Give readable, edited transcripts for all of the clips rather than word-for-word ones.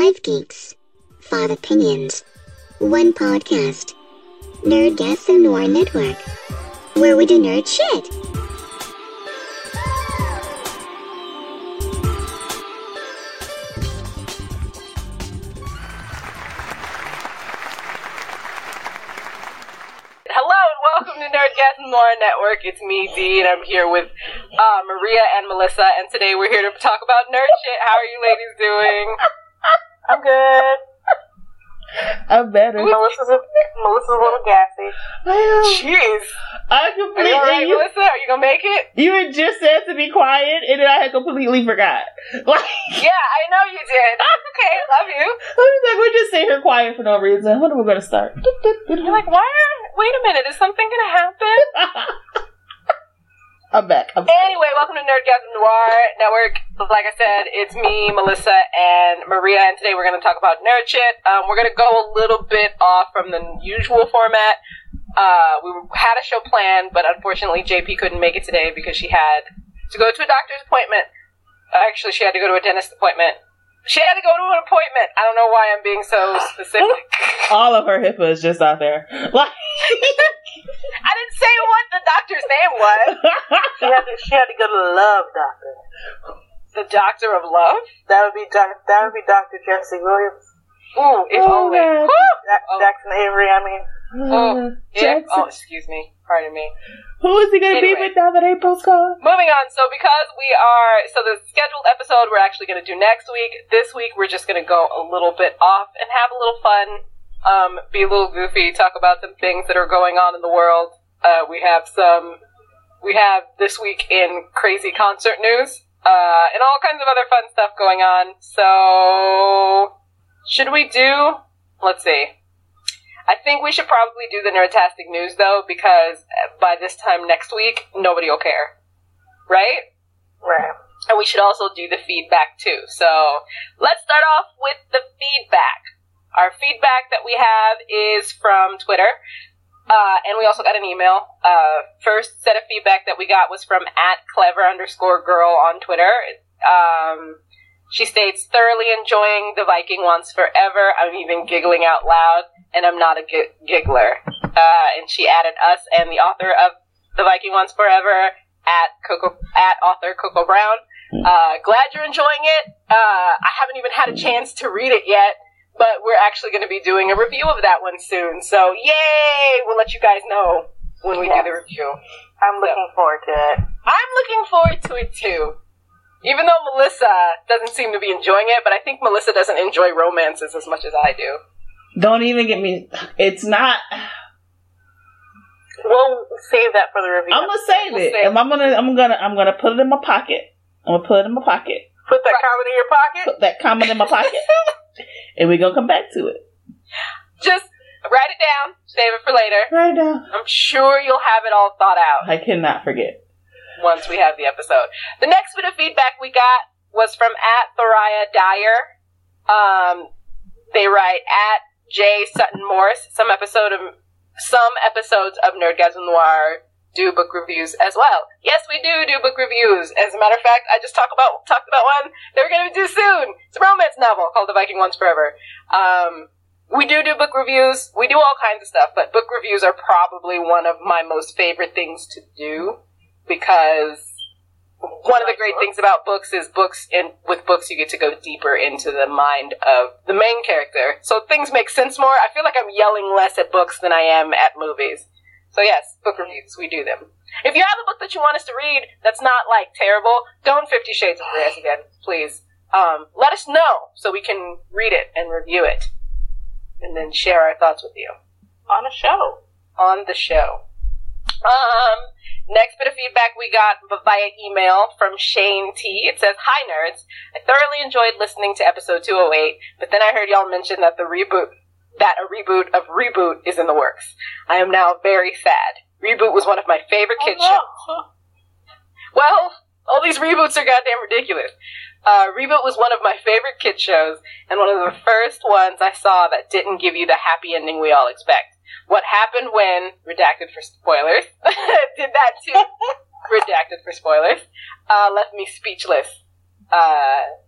Five geeks, five opinions, one podcast. Nerdgasm Noir Network, where we do nerd shit. Welcome to Nerdgasm Noir Network. It's me, Dee, and I'm here with Maria and Melissa, and today we're here to talk about nerd shit. How are you ladies doing? I'm good. I'm better. Melissa's a little gassy. Jeez. I completely. Are you alright, Melissa? Are you gonna make it? You had just said to be quiet, and then I had completely forgot. Yeah, I know you did. Okay, love you. I was like, we're just sitting here quiet for no reason. When are we gonna start? You're like, wait a minute, is something gonna happen? I'm back. Anyway, welcome to Nerdgasm Noir Network. Like I said, it's me, Melissa, and Maria, and today we're going to talk about nerd shit. We're going to go a little bit off from the usual format. We had a show planned, but unfortunately JP couldn't make it today because she had to go to a doctor's appointment. Actually, she had to go to a dentist appointment. She had to go to an appointment. I don't know why I'm being so specific. All of her HIPAA is just out there. I didn't say what the doctor's name was. She had to go to the love doctor. The doctor of love? That would be Dr. Jesse Williams. Ooh, if only. Jackson Avery, I mean. Excuse me. Pardon me. Who is he going to be with now that April's gone? Moving on. So the scheduled episode we're actually going to do next week. This week we're just going to go a little bit off and have a little fun. Be a little goofy, talk about some things that are going on in the world. We have this week in crazy concert news, and all kinds of other fun stuff going on. So, let's see. I think we should probably do the Nerdtastic news though, because by this time next week, nobody will care. Right? Right. And we should also do the feedback too. So, let's start off with the feedback. Our feedback that we have is from Twitter, and we also got an email. First set of feedback that we got was from @clever_girl on Twitter. She states, thoroughly enjoying The Viking Wants Forever. I'm even giggling out loud, and I'm not a giggler. And she added us and the author of The Viking Wants Forever at author Coco Brown. Glad you're enjoying it. I haven't even had a chance to read it yet. But we're actually going to be doing a review of that one soon. So, yay! We'll let you guys know when we do the review. I'm looking forward to it. I'm looking forward to it, too. Even though Melissa doesn't seem to be enjoying it, but I think Melissa doesn't enjoy romances as much as I do. Don't even get me... It's not... We'll save that for the review. I'm going to save it. And I'm gonna put it in my pocket. I'm going to put it in my pocket. Put that comment in your pocket? Put that comment in my pocket. And we're going to come back to it. Just write it down. Save it for later. Write it down. I'm sure you'll have it all thought out. I cannot forget. Once we have the episode. The next bit of feedback we got was from @Thoriah Dyer. They write @J Sutton Morse. Some episodes of Nerdgasm Noir do book reviews as well. Yes, we do book reviews. As a matter of fact, I just talked about one that we're going to do soon. It's a romance novel called The Viking Wants Forever. We do book reviews. We do all kinds of stuff, but book reviews are probably one of my most favorite things to do, because one of the great things about books is with books you get to go deeper into the mind of the main character. So things make sense more. I feel like I'm yelling less at books than I am at movies. So yes, book reviews, we do them. If you have a book that you want us to read that's not, terrible, don't 50 Shades of Grey again, please. Let us know so we can read it and review it. And then share our thoughts with you. On the show. Next bit of feedback we got via email from Shane T. It says, "Hi nerds, I thoroughly enjoyed listening to episode 208, but then I heard y'all mention that a reboot of Reboot is in the works. I am now very sad. Reboot was one of my favorite kids shows." Well, all these reboots are goddamn ridiculous. Reboot was one of my favorite kid shows, and one of the first ones I saw that didn't give you the happy ending we all expect. What happened when, redacted for spoilers, did that too, redacted for spoilers, left me speechless.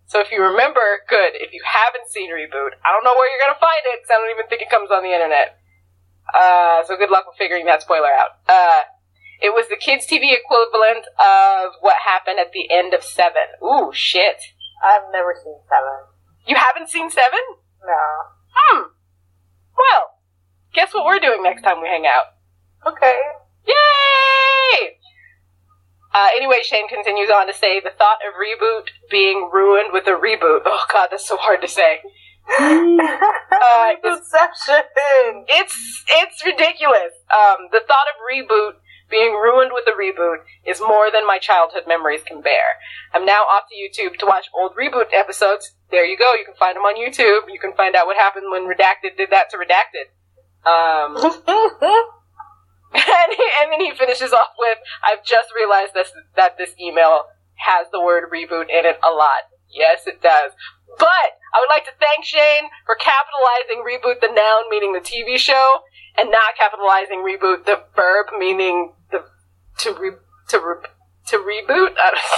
So if you remember, good. If you haven't seen Reboot, I don't know where you're going to find it, because I don't even think it comes on the internet. So good luck with figuring that spoiler out. It was the kids' TV equivalent of what happened at the end of Seven. Ooh, shit. I've never seen Seven. You haven't seen Seven? No. Well, guess what we're doing next time we hang out? Okay. Yay! Anyway, Shane continues on to say, the thought of Reboot being ruined with a reboot. Oh god, that's so hard to say. Rebootception! It's ridiculous. The thought of Reboot being ruined with a reboot is more than my childhood memories can bear. I'm now off to YouTube to watch old Reboot episodes. There you go, you can find them on YouTube. You can find out what happened when Redacted did that to Redacted. And then he finishes off with, I've just realized that this email has the word reboot in it a lot. Yes, it does. But I would like to thank Shane for capitalizing reboot, the noun, meaning the TV show, and not capitalizing reboot, the verb, meaning to reboot.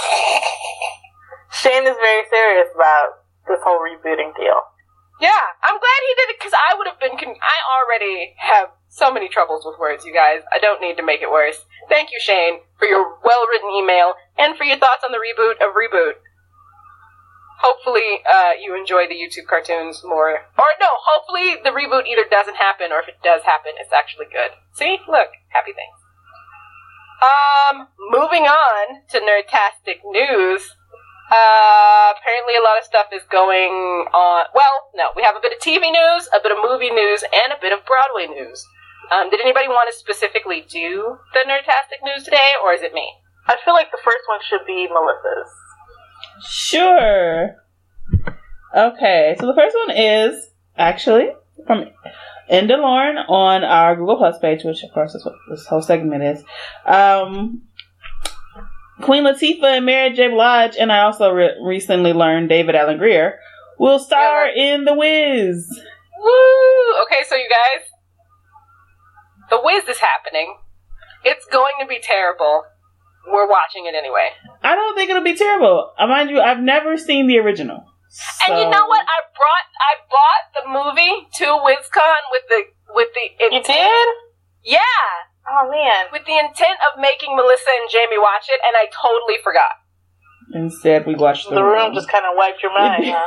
Shane is very serious about this whole rebooting deal. Yeah, I'm glad he did it, because I would have been... I already have so many troubles with words, you guys. I don't need to make it worse. Thank you, Shane, for your well-written email, and for your thoughts on the reboot of Reboot. Hopefully, you enjoy the YouTube cartoons more. Or, no, hopefully the reboot either doesn't happen, or if it does happen, it's actually good. See? Look. Happy things. Moving on to Nerdtastic News. Apparently a lot of stuff is going on. Well, no, we have a bit of TV news, a bit of movie news, and a bit of Broadway news. Did anybody want to specifically do the Nerdtastic News today, or is it me? I feel like the first one should be Melissa's. Sure. Okay, so the first one is actually from Enda Lauren on our Google Plus page, which of course is what this whole segment is. Queen Latifah and Mary J. Blige, and I also recently learned David Alan Grier, will star in The Wiz. Woo! Okay, so you guys, The Wiz is happening. It's going to be terrible. We're watching it anyway. I don't think it'll be terrible. Mind you, I've never seen the original. So. And you know what? I bought the movie to WizCon with the intent. You did? Yeah. Oh man. With the intent of making Melissa and Jamie watch it, and I totally forgot. Instead, we watched The Room. Just kind of wiped your mind, huh?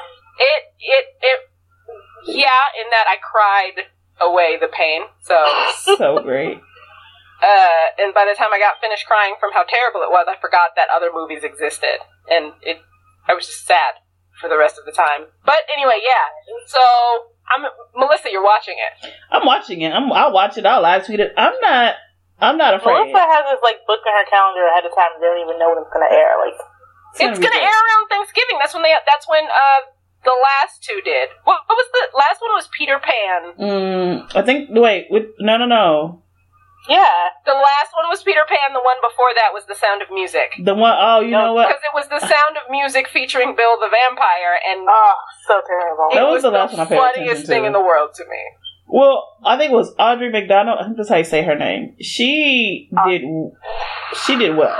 Yeah, in that I cried away the pain. So great. And by the time I got finished crying from how terrible it was, I forgot that other movies existed. And I was just sad for the rest of the time. But anyway, yeah. So, Melissa, you're watching it. I'm watching it. I'll watch it. I'll live tweet it. I'm not afraid. Melissa has this, book in her calendar ahead of time and they don't even know when it's gonna air. It's gonna air around Thanksgiving. That's when the last two did. What was the last one? Was Peter Pan. I think, no. Yeah. The last one was Peter Pan. The one before that was The Sound of Music. The one, you know what? Because it was The Sound of Music fearing Bill the Vampire, and so terrible. That was the last one I paid attention to. Funniest thing in the world to me. Well, I think it was Audrey McDonald. I think that's how you say her name. She did well.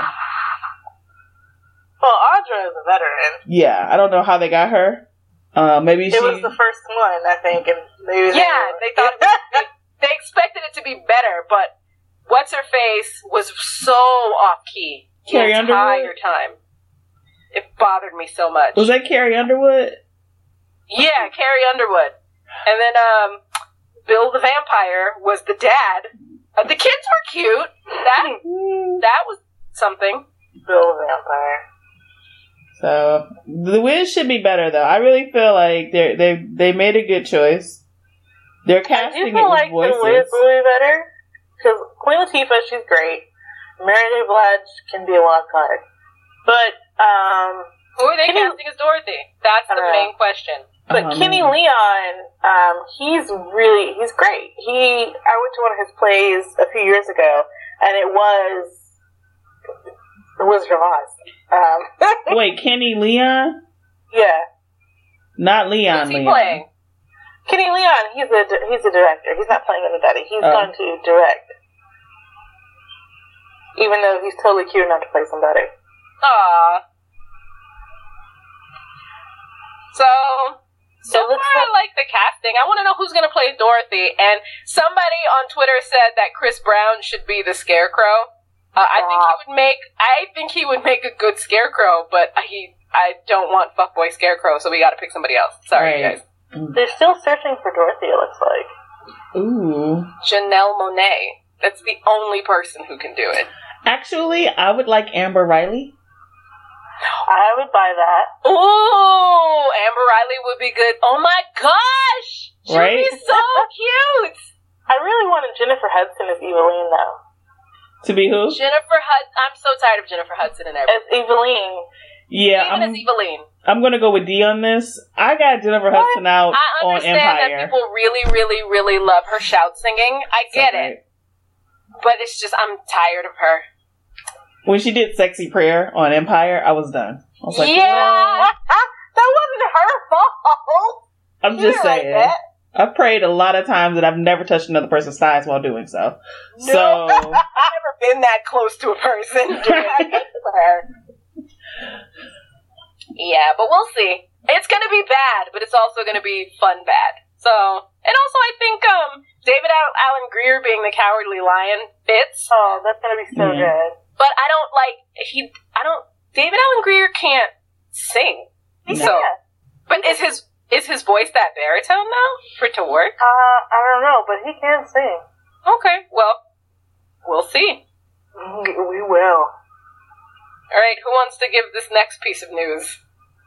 Well, Audra is a veteran. Yeah, I don't know how they got her. Maybe it was the first one, I think, and maybe they thought they expected it to be better, but what's her face was so off key the entire time. It bothered me so much. Was that Carrie Underwood? Yeah, Carrie Underwood, and then Bill the Vampire was the dad. The kids were cute. That was something. Bill the Vampire. So The Wiz should be better, though. I really feel like they made a good choice. They're casting it with voices. The Wiz will be better because Queen Latifah, she's great. Mary J. Blige can be a wild card, but who are they casting as Dorothy? That's the main question. But Kenny Leon, he's great. I went to one of his plays a few years ago, and it was The Wizard of Oz. Wait, Kenny Leon? Yeah. Not Leon. Who's he playing? Kenny Leon, he's a director. He's not playing anybody. He's going to direct. Even though he's totally cute enough to play somebody. Aww. So far, I like the casting. I want to know who's going to play Dorothy. And somebody on Twitter said that Chris Brown should be the Scarecrow. I think he would make a good Scarecrow, but I don't want fuckboy Scarecrow, so we got to pick somebody else. Sorry, guys. They're still searching for Dorothy, it looks like. Ooh. Janelle Monáe. That's the only person who can do it. Actually, I would like Amber Riley. I would buy that. Ooh, Amber Riley would be good. Oh my gosh! She'd Right? be so cute! I really wanted Jennifer Hudson as Eveline, though. To be who? Jennifer Hudson. I'm so tired of Jennifer Hudson and everything. As Eveline. Yeah, Even as Eveline. I'm gonna go with D on this. I got Jennifer Hudson out I on understand Empire. that people really, really, really love her shout singing. I get it. But it's just, I'm tired of her. When she did Sexy Prayer on Empire, I was done. I was like, Yeah! That wasn't her fault! I'm just saying. Like that. I've prayed a lot of times that I've never touched another person's thighs while doing so. No. So, I've never been that close to a person doing that for her. Yeah, but we'll see. It's gonna be bad, but it's also gonna be fun bad. So, and also I think David Alan Grier being the Cowardly Lion fits. Oh, that's gonna be so good. But I don't David Alan Grier can't sing. He So, can. but is his voice that baritone though for it to work? I don't know, but he can sing. Okay, well, we'll see. We will. All right, who wants to give this next piece of news?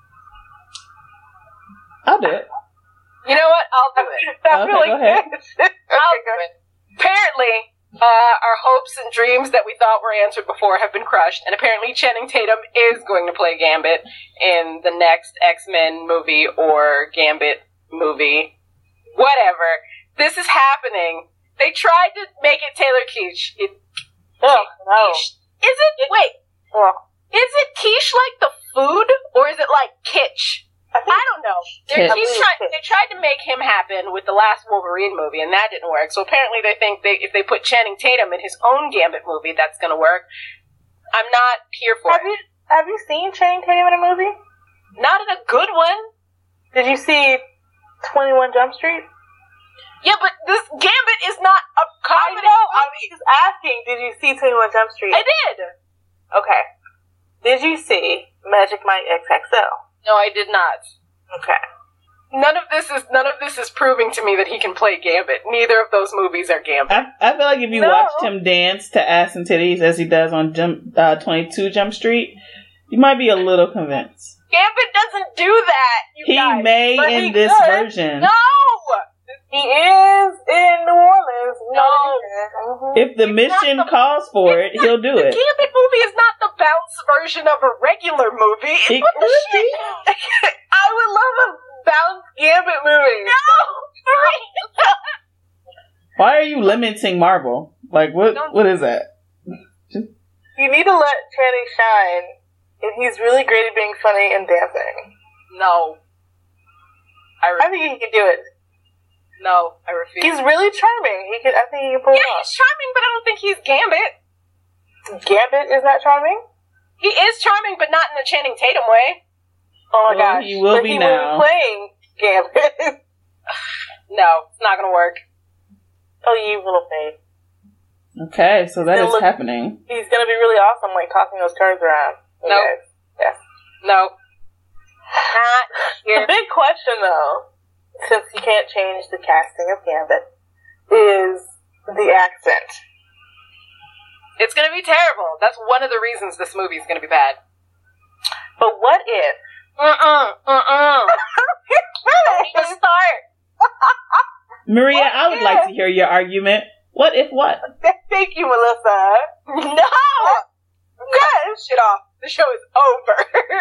I'll do it. You know what? I'll do it. Okay, go ahead. I'll do it. Apparently, our hopes and dreams that we thought were answered before have been crushed, and apparently Channing Tatum is going to play Gambit in the next X-Men movie or Gambit movie. Whatever. This is happening. They tried to make it Taylor Kitsch. Oh, no. Is it quiche like the food, or is it like kitsch? I don't know. They tried to make him happen with the last Wolverine movie, and that didn't work. So apparently they think if they put Channing Tatum in his own Gambit movie, that's going to work. I'm not here for it. Have you seen Channing Tatum in a movie? Not in a good one. Did you see 21 Jump Street? Yeah, but this Gambit is not a comedy I know. I was movie. just asking, did you see 21 Jump Street? I did. Okay. Did you see Magic Mike XXL? No, I did not. Okay. None of this is proving to me that he can play Gambit. Neither of those movies are Gambit. I feel like if you watched him dance to Ass and Titties as he does on 22 Jump Street, you might be a little convinced. Gambit doesn't do that, you guys. He may But in he this could. version. No! He is in New Orleans. No. If the mission calls for it, he'll do The it. Gambit movie is not the bounce version of a regular movie. It What the could shit? be. I would love a bounce Gambit movie. No! Why are you limiting Marvel? Like, what is that? You need to let Channing shine, and he's really great at being funny and dancing. No. I think he can do it. No, I refuse. He's really charming. I think he can pull it off. He's charming, but I don't think he's Gambit. Gambit is not charming? He is charming, but not in a Channing Tatum way. Oh my Well, gosh. he will But be he now. will be playing Gambit. No, it's not gonna work. Oh, you little babe. Okay, so that Still is look- happening. He's gonna be really awesome, like tossing those cards around. No. Okay. Yeah. No. Not The here. big question, though, since you can't change the casting of Gambit, is the accent. It's gonna be terrible. That's one of the reasons this movie is gonna be bad. But what if? You start. Maria, What I would if- like to hear your argument. What if what? Thank you, Melissa. No! Good. Shit off. The show is over.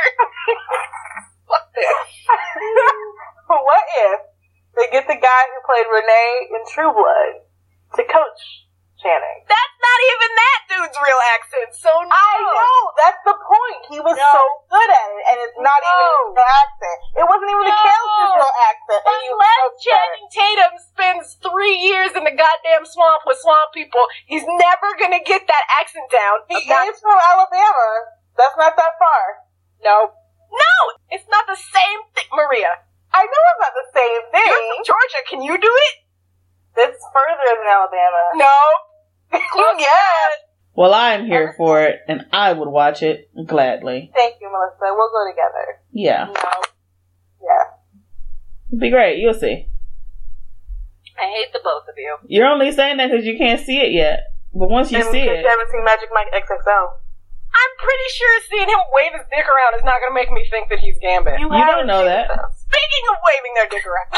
Fuck this. But what if they get the guy who played Renee in True Blood to coach Channing? That's not even that dude's real accent, so no. I know, that's the point. He was so good at it, and it's not even his real accent. It wasn't even the character's real accent. And he was so Unless good. Channing Tatum spends 3 years in the goddamn swamp with swamp people, he's never gonna get that accent down. He is from Alabama. That's not that far. No. No! It's not the same thing, Maria. I know it's not the same thing. You're from Georgia. Can you do it? It's further than Alabama. No. Yes. Well, I'm here for it, and I would watch it gladly. Thank you, Melissa. We'll go together. Yeah. No. Yeah. It'd be great. You'll see. I hate the both of you. You're only saying that because you can't see it yet. But once you see it... You haven't seen Magic Mike XXL. I'm pretty sure seeing him wave his dick around is not going to make me think that he's Gambit. You don't know that. Speaking of waving their dick around.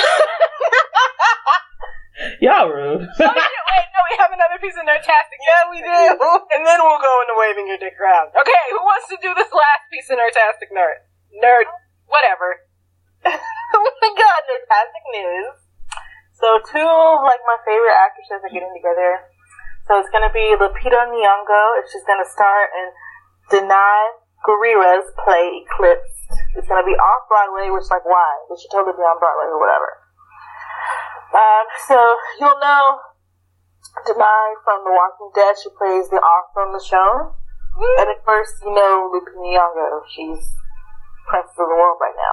Y'all rude. Oh, shit, wait, no, we have another piece of Nerdtastic. Yeah, we do. And then we'll go into waving your dick around. Okay, who wants to do this last piece of Nerdtastic whatever. Oh my god, Nerdtastic news. So two, my favorite actresses are getting together. So it's gonna be Lupita Nyong'o, if she's gonna star in Danai Gurira's play Eclipsed. It's gonna be off Broadway, which why? They should totally be on Broadway or whatever. So you'll know Danai from The Walking Dead. She plays the awesome Michonne. And of course, you know Lupita Nyong'o. She's princess of the world right now.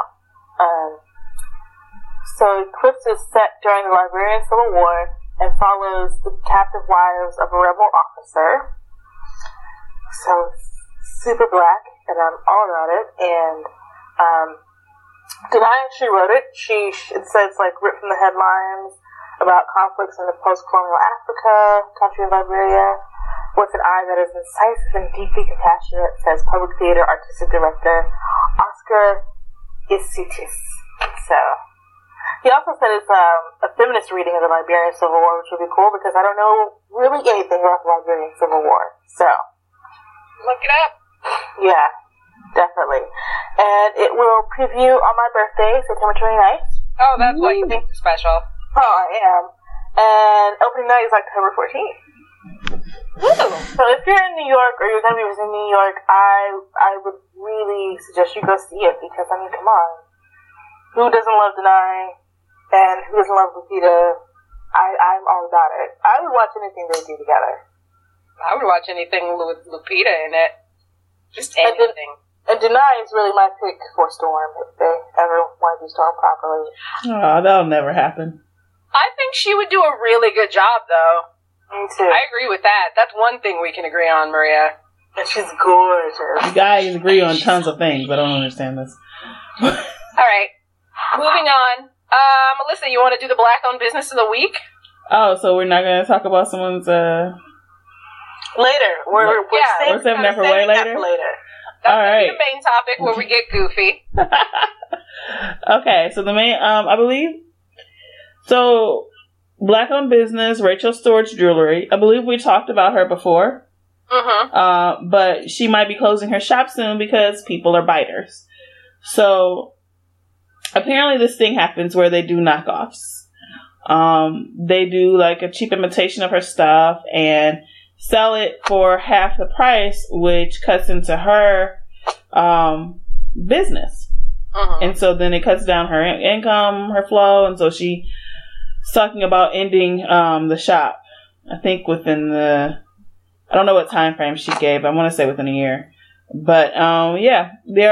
So Eclipse is set during the Liberian Civil War and follows the captive wives of a rebel officer. So it's super black, and I'm all about it. And Danai actually wrote it. It says ripped from the headlines about conflicts in the post-colonial Africa, country of Liberia, with an eye that is incisive and deeply compassionate, says public theater artistic director Oscar Isitis. So he also said it's a feminist reading of the Liberian Civil War, which would be cool because I don't know really anything about the Liberian Civil War. So look it up. Yeah, definitely. And it will preview on my birthday, September 29th. Oh, that's why you think it's special. Oh, I am. And opening night is October 14th. Woo! So if you're in New York or you're going to be visiting New York, I would really suggest you go see it because, come on. Who doesn't love Danai? And who doesn't love Lupita? I'm all about it. I would watch anything they do together. I would watch anything with Lupita in it. Just anything. And Danai is really my pick for Storm if they ever want to do Storm properly. Oh, that'll never happen. I think she would do a really good job, though. Me too. I agree with that. That's one thing we can agree on, Maria. And she's gorgeous. You guys agree on tons of things, but I don't understand this. All right. Moving on. Melissa, you want to do the Black-owned business of the week? Oh, so we're not going to talk about someone's... Later. We're saving that for way later? That's all right. the main topic where we get goofy. Okay, so the main... I believe... So, Black-owned business, Rachel Storage Jewelry. I believe we talked about her before. Mm-hmm. But she might be closing her shop soon because people are biters. So... Apparently this thing happens where they do knockoffs. They do a cheap imitation of her stuff and sell it for half the price, which cuts into her business. Mm-hmm. And so then it cuts down her income, her flow, and so she's talking about ending the shop. I think within I don't know what time frame she gave. I want to say within a year. But yeah,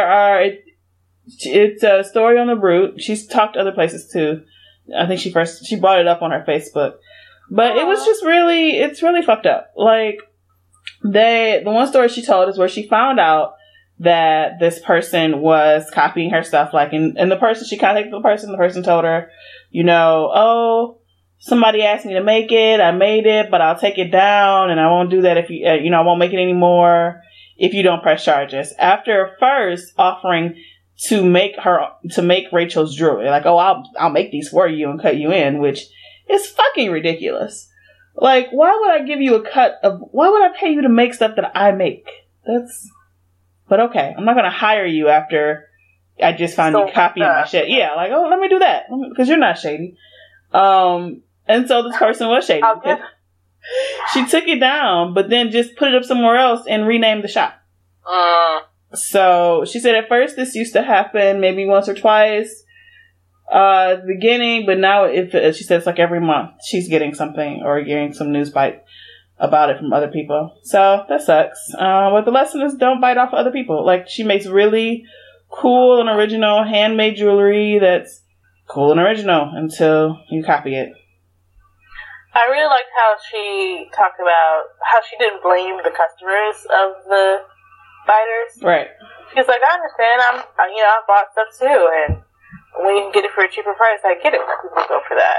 it's a story on The Root. She's talked other places too. I think she brought it up on her Facebook. But it was just it's really fucked up. The one story she told is where she found out that this person was copying her stuff. And the person, she contacted the person told her, somebody asked me to make it. I made it, but I'll take it down and I won't do that if you, I won't make it anymore if you don't press charges. After first offering to make Rachel's jewelry. I'll make these for you and cut you in, which is fucking ridiculous. Why would I give you why would I pay you to make stuff that I make? But okay, I'm not gonna hire you after I just found you copying my shit. Yeah, let me do that, because you're not shady. And so this person was shady. She took it down, but then just put it up somewhere else and renamed the shop. So she said at first this used to happen maybe once or twice at the beginning, but now she says every month she's getting something or getting some news bite about it from other people. So that sucks. But the lesson is don't bite off other people. She makes really cool and original handmade jewelry that's cool and original until you copy it. I really liked how she talked about how she didn't blame the customers of the fighters. Right. She's like, I understand. I bought stuff too, and when you can get it for a cheaper price, I get it when people go for that.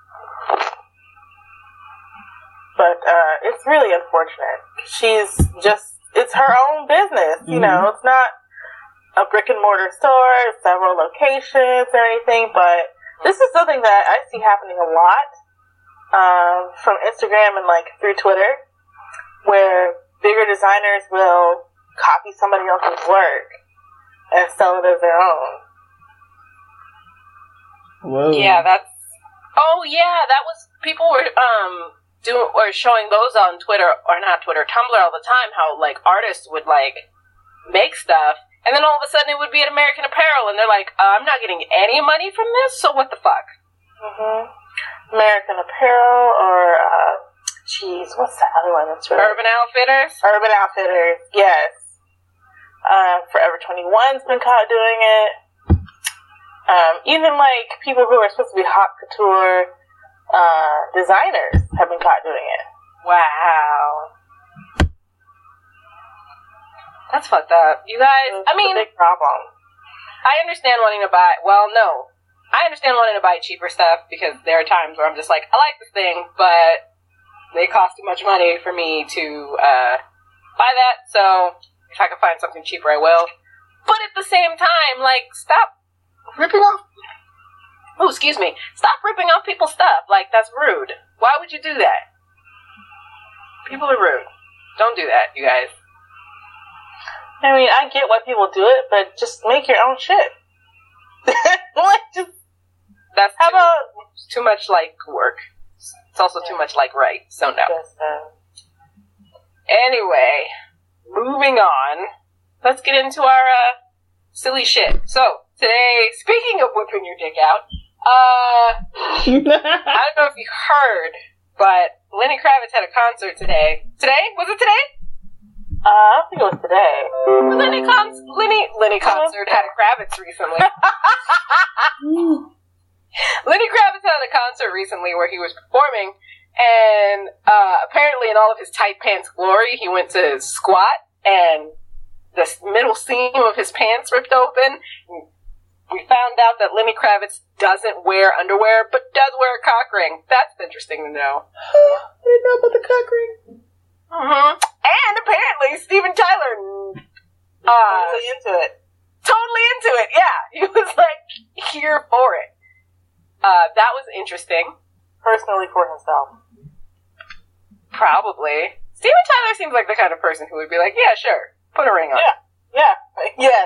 But it's really unfortunate. It's her own business, you know. It's not a brick and mortar store, several locations or anything, but this is something that I see happening a lot from Instagram and like through Twitter, where bigger designers will copy somebody else's work and sell it as their own. Whoa. Yeah, that was, people were showing those on Twitter, or not Twitter, Tumblr all the time, how like artists would like make stuff, and then all of a sudden it would be at American Apparel, and they're like, I'm not getting any money from this, so what the fuck? American Apparel, or what's that other one that's really... Urban Outfitters? Urban Outfitters, yes. Forever 21's been caught doing it. Even like people who are supposed to be haute couture designers have been caught doing it. Wow. That's fucked up. You guys, It's a big problem. I understand wanting to buy, I understand wanting to buy cheaper stuff because there are times where I'm just like, I like this thing, but they cost too much money for me to buy that, so if I can find something cheaper, I will. But at the same time, like, stop ripping off... Oh, excuse me. Stop ripping off people's stuff. Like, that's rude. Why would you do that? People are rude. Don't do that, you guys. I mean, I get why people do it, but just make your own shit. That's too much, like, work. It's also too much, like, right. So, no. Anyway, moving on. Let's get into our silly shit. So, today, speaking of whipping your dick out, I don't know if you heard, but Lenny Kravitz had a concert today. Today? Was it today? I think it was today. Lenny concert had a Kravitz recently. Lenny Kravitz had a concert recently where he was performing, and apparently in all of his tight pants glory, he went to squat, and the middle seam of his pants ripped open. We found out that Lenny Kravitz doesn't wear underwear, but does wear a cock ring. That's interesting to know. I didn't know about the cock ring. And apparently Steven Tyler Totally into it. Totally into it, yeah. He was like here for it. That was interesting. Personally for himself. Probably. Steven Tyler seems like the kind of person who would be like, yeah, sure, put a ring on. Yeah. Yes.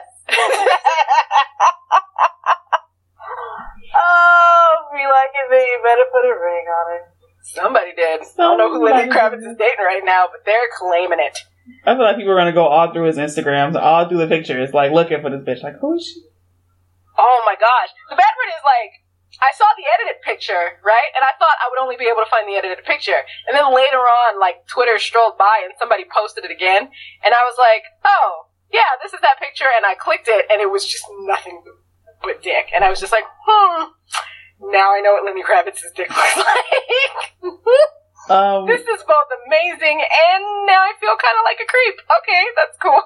Oh, if you like it, then you better put a ring on it. Somebody did. I don't know who Lenny Kravitz is dating right now, but they're claiming it. I feel like people are going to go all through his Instagrams, all through the pictures, like looking for this bitch. Like, who is she? Oh my gosh. The bad part is, like, I saw the edited picture, right? And I thought I would only be able to find the edited picture. And then later on, like, Twitter strolled by and somebody posted it again. And I was like, oh, yeah, this is that picture. And I clicked it, and it was just nothing but dick. And I was just like, now I know what Lenny Kravitz's dick looks like. This is both amazing, and now I feel kind of like a creep. Okay, that's cool.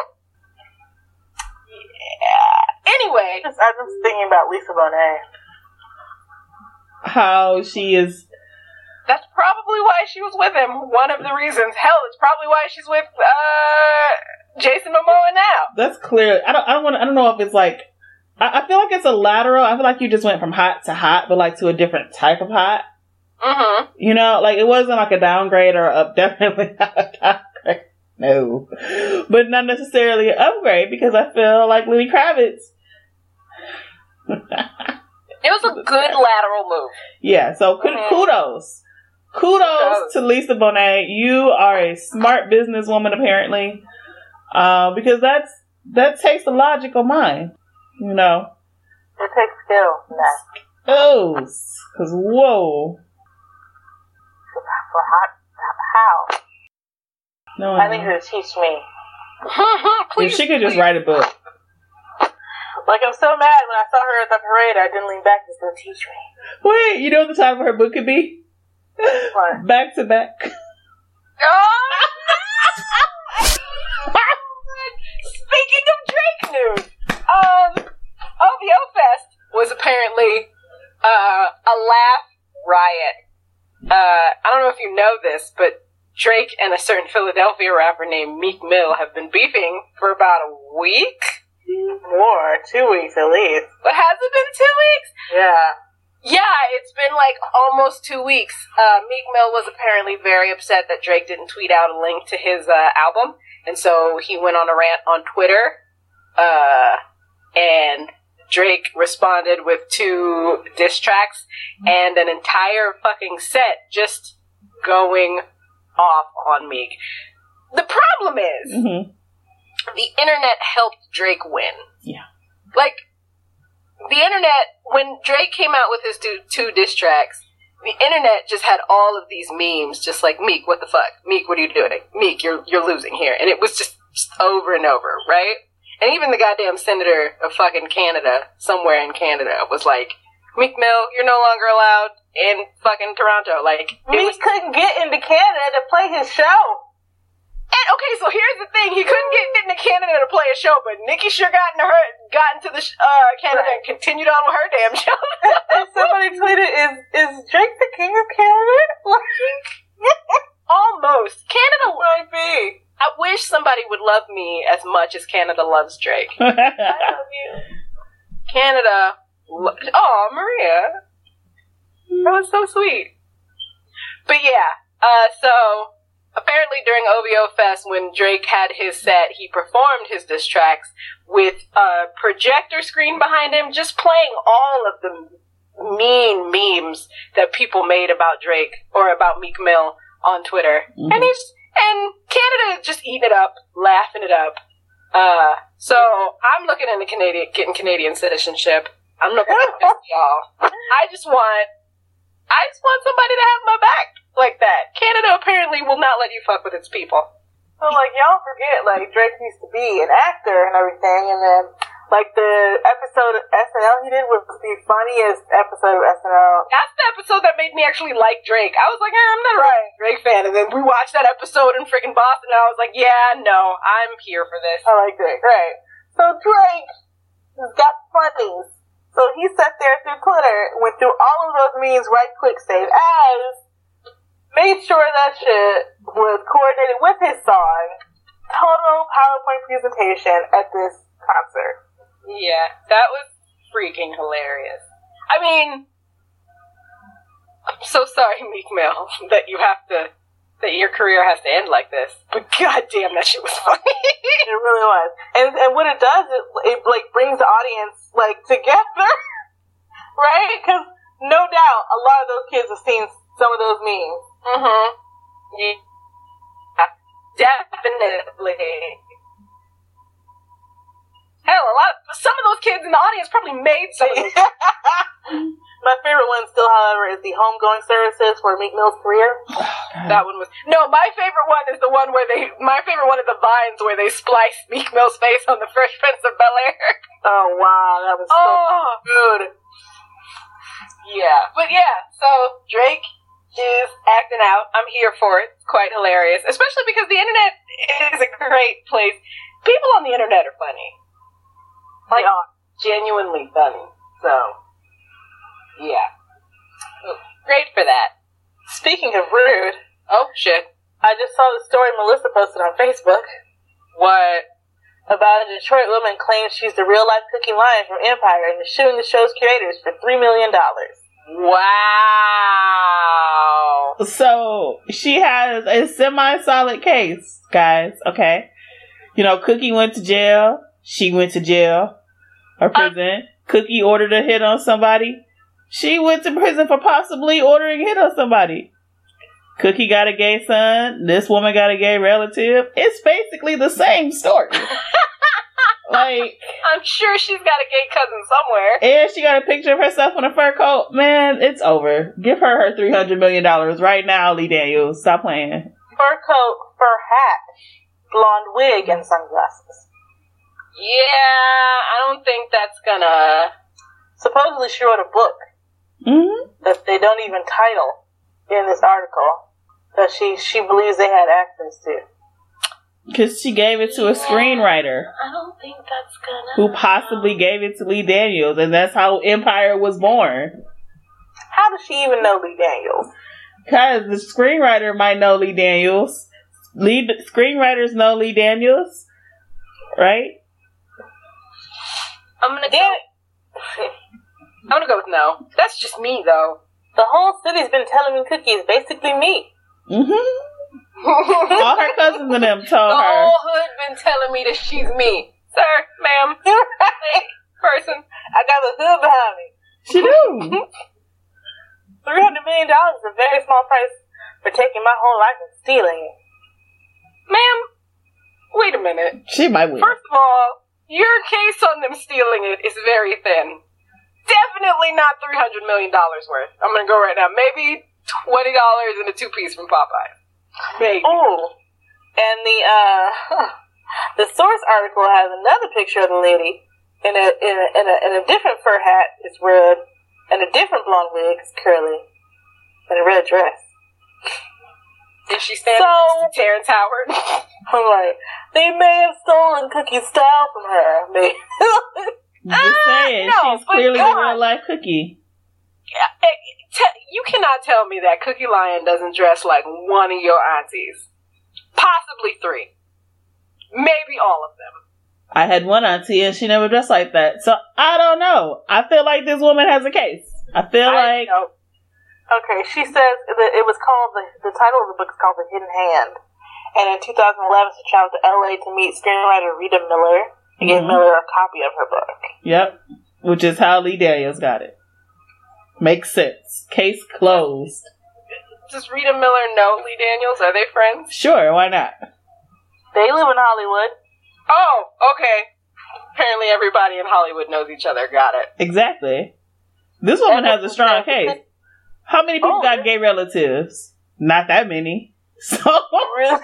Yeah. Anyway. I'm just thinking about Lisa Bonet. How she is. That's probably why she was with him. One of the reasons. Hell, it's probably why she's with Jason Momoa now. That's clear. I don't know if it's like. I feel like it's a lateral. I feel like you just went from hot to hot, but like to a different type of hot. Mm-hmm. You know, like it wasn't like a downgrade or definitely not a downgrade. No. But not necessarily an upgrade because I feel like Lenny Kravitz. It was a good lateral move. Yeah, so kudos. Kudos to Lisa Bonet. You are a smart businesswoman apparently. Because that takes a logical mind. You know. It takes skill. Skills. Because, whoa. For how? No, I think you're to teach me. Please, if she could just write a book. Like, I'm so mad when I saw her at the parade, I didn't lean back and said, teach me. Wait, you know what the title of her book could be? What? Back to Back. Speaking of Drake news, OVO Fest was apparently a laugh riot. I don't know if you know this, but Drake and a certain Philadelphia rapper named Meek Mill have been beefing for about a week. More, 2 weeks at least. But has it been 2 weeks? Yeah. Yeah, it's been like almost 2 weeks. Meek Mill was apparently very upset that Drake didn't tweet out a link to his album, and so he went on a rant on Twitter, and Drake responded with 2 diss tracks and an entire fucking set just going off on Meek. The problem is, the internet helped Drake win. Yeah. Like, the internet, when Drake came out with his 2 diss tracks, the internet just had all of these memes, just like, Meek, what the fuck? Meek, what are you doing? Meek, you're losing here. And it was just over and over, right? And even the goddamn senator of fucking Canada, somewhere in Canada, was like, Meek Mill, you're no longer allowed in fucking Toronto. Like, Meek couldn't get into Canada to play his show. And, okay, so here's the thing. He couldn't get into Canada to play a show, but Nicki sure got into the Canada and continued on with her damn show. And somebody tweeted, is Drake the king of Canada? Almost. Canada might be. I wish somebody would love me as much as Canada loves Drake. I love you. Canada. Oh, Maria. That was so sweet. But yeah, so apparently during OVO Fest, when Drake had his set, he performed his diss tracks with a projector screen behind him, just playing all of the mean memes that people made about Drake or about Meek Mill on Twitter. And Canada just eating it up, laughing it up. So I'm looking into getting Canadian citizenship. I'm looking at this, y'all. I just want somebody to have my back like that. Canada apparently will not let you fuck with its people. So, like, y'all forget, like, Drake used to be an actor and everything, and then, like, the episode of SNL he did was the funniest episode of SNL. That's the episode that made me actually like Drake. I was like, I'm not a Drake fan, and then we watched that episode in freaking Boston, and I was like, yeah, no, I'm here for this. I like Drake, right. So Drake has got funnies. So he sat there through Twitter, went through all of those memes right quick, save as, made sure that shit was coordinated with his song, total PowerPoint presentation at this concert. Yeah, that was freaking hilarious. I mean, I'm so sorry, Meek Mill, that your career has to end like this. But goddamn, that shit was funny. It really was. And what it does is it like brings the audience like together, right? Because no doubt a lot of those kids have seen some of those memes. Yeah, definitely. Hell, some of those kids in the audience probably made some of those. My favorite one still, however, is the homegoing services for Meek Mill's career. That one was... No, my favorite one is the one where my favorite one is the Vines where they spliced Meek Mill's face on the Fresh Prince of Bel-Air. Oh, wow, that was so good. Yeah. But yeah, so Drake is acting out. I'm here for it. It's quite hilarious. Especially because the internet is a great place. People on the internet are funny. Like, genuinely funny. So... yeah. Great for that. Speaking of rude. Oh, shit. I just saw the story Melissa posted on Facebook. What? About a Detroit woman claims she's the real-life Cookie Lion from Empire and is suing the show's creators for $3 million. Wow. So, she has a semi-solid case, guys, okay? You know, Cookie went to jail. She went to jail. Or prison. Cookie ordered a hit on somebody. She went to prison for possibly ordering a hit on somebody. Cookie got a gay son. This woman got a gay relative. It's basically the same story. Like, I'm sure she's got a gay cousin somewhere. And she got a picture of herself in a fur coat. Man, it's over. Give her $300 million right now, Lee Daniels. Stop playing. Fur coat, fur hat, blonde wig, and sunglasses. Yeah, I don't think that's gonna... Supposedly she wrote a book that they don't even title in this article that she believes they had access to. Because she gave it to a screenwriter. I don't think that's gonna... Who possibly gave it to Lee Daniels, and that's how Empire was born. How does she even know Lee Daniels? Because the screenwriter might know Lee Daniels. Screenwriters know Lee Daniels, right? I'm gonna go with no. That's just me, though. The whole city's been telling me Cookie is basically me. All her cousins and them told The her. whole hood been telling me that she's me. Sir, ma'am, person. I got the hood behind me. She do. $300 million is a very small price for taking my whole life and stealing it. Ma'am, wait a minute. She might win. First of all, your case on them stealing it is very thin. Definitely not $300 million worth. I'm gonna go right now. Maybe $20 and a 2-piece from Popeye. Maybe. Oh, and the source article has another picture of the lady in a different fur hat. It's red, and a different blonde wig. It's curly, and a red dress. Did she stand next to Terrence Howard? I'm like, they may have stolen Cookie's style from her. Just saying, she's clearly the real life Cookie. You cannot tell me that Cookie Lyon doesn't dress like one of your aunties. Possibly 3. Maybe all of them. I had one auntie and she never dressed like that. So, I don't know. I feel like this woman has a case. Okay, she says that it was called, the title of the book is called The Hidden Hand. And in 2011, she traveled to LA to meet screenwriter Rita Miller and gave Miller a copy of her book. Yep. Which is how Lee Daniels got it. Makes sense. Case closed. Does Rita Miller know Lee Daniels? Are they friends? Sure, why not? They live in Hollywood. Oh, okay. Apparently everybody in Hollywood knows each other. Got it. Exactly. This woman has a strong case. How many people got gay relatives? Not that many. So Really?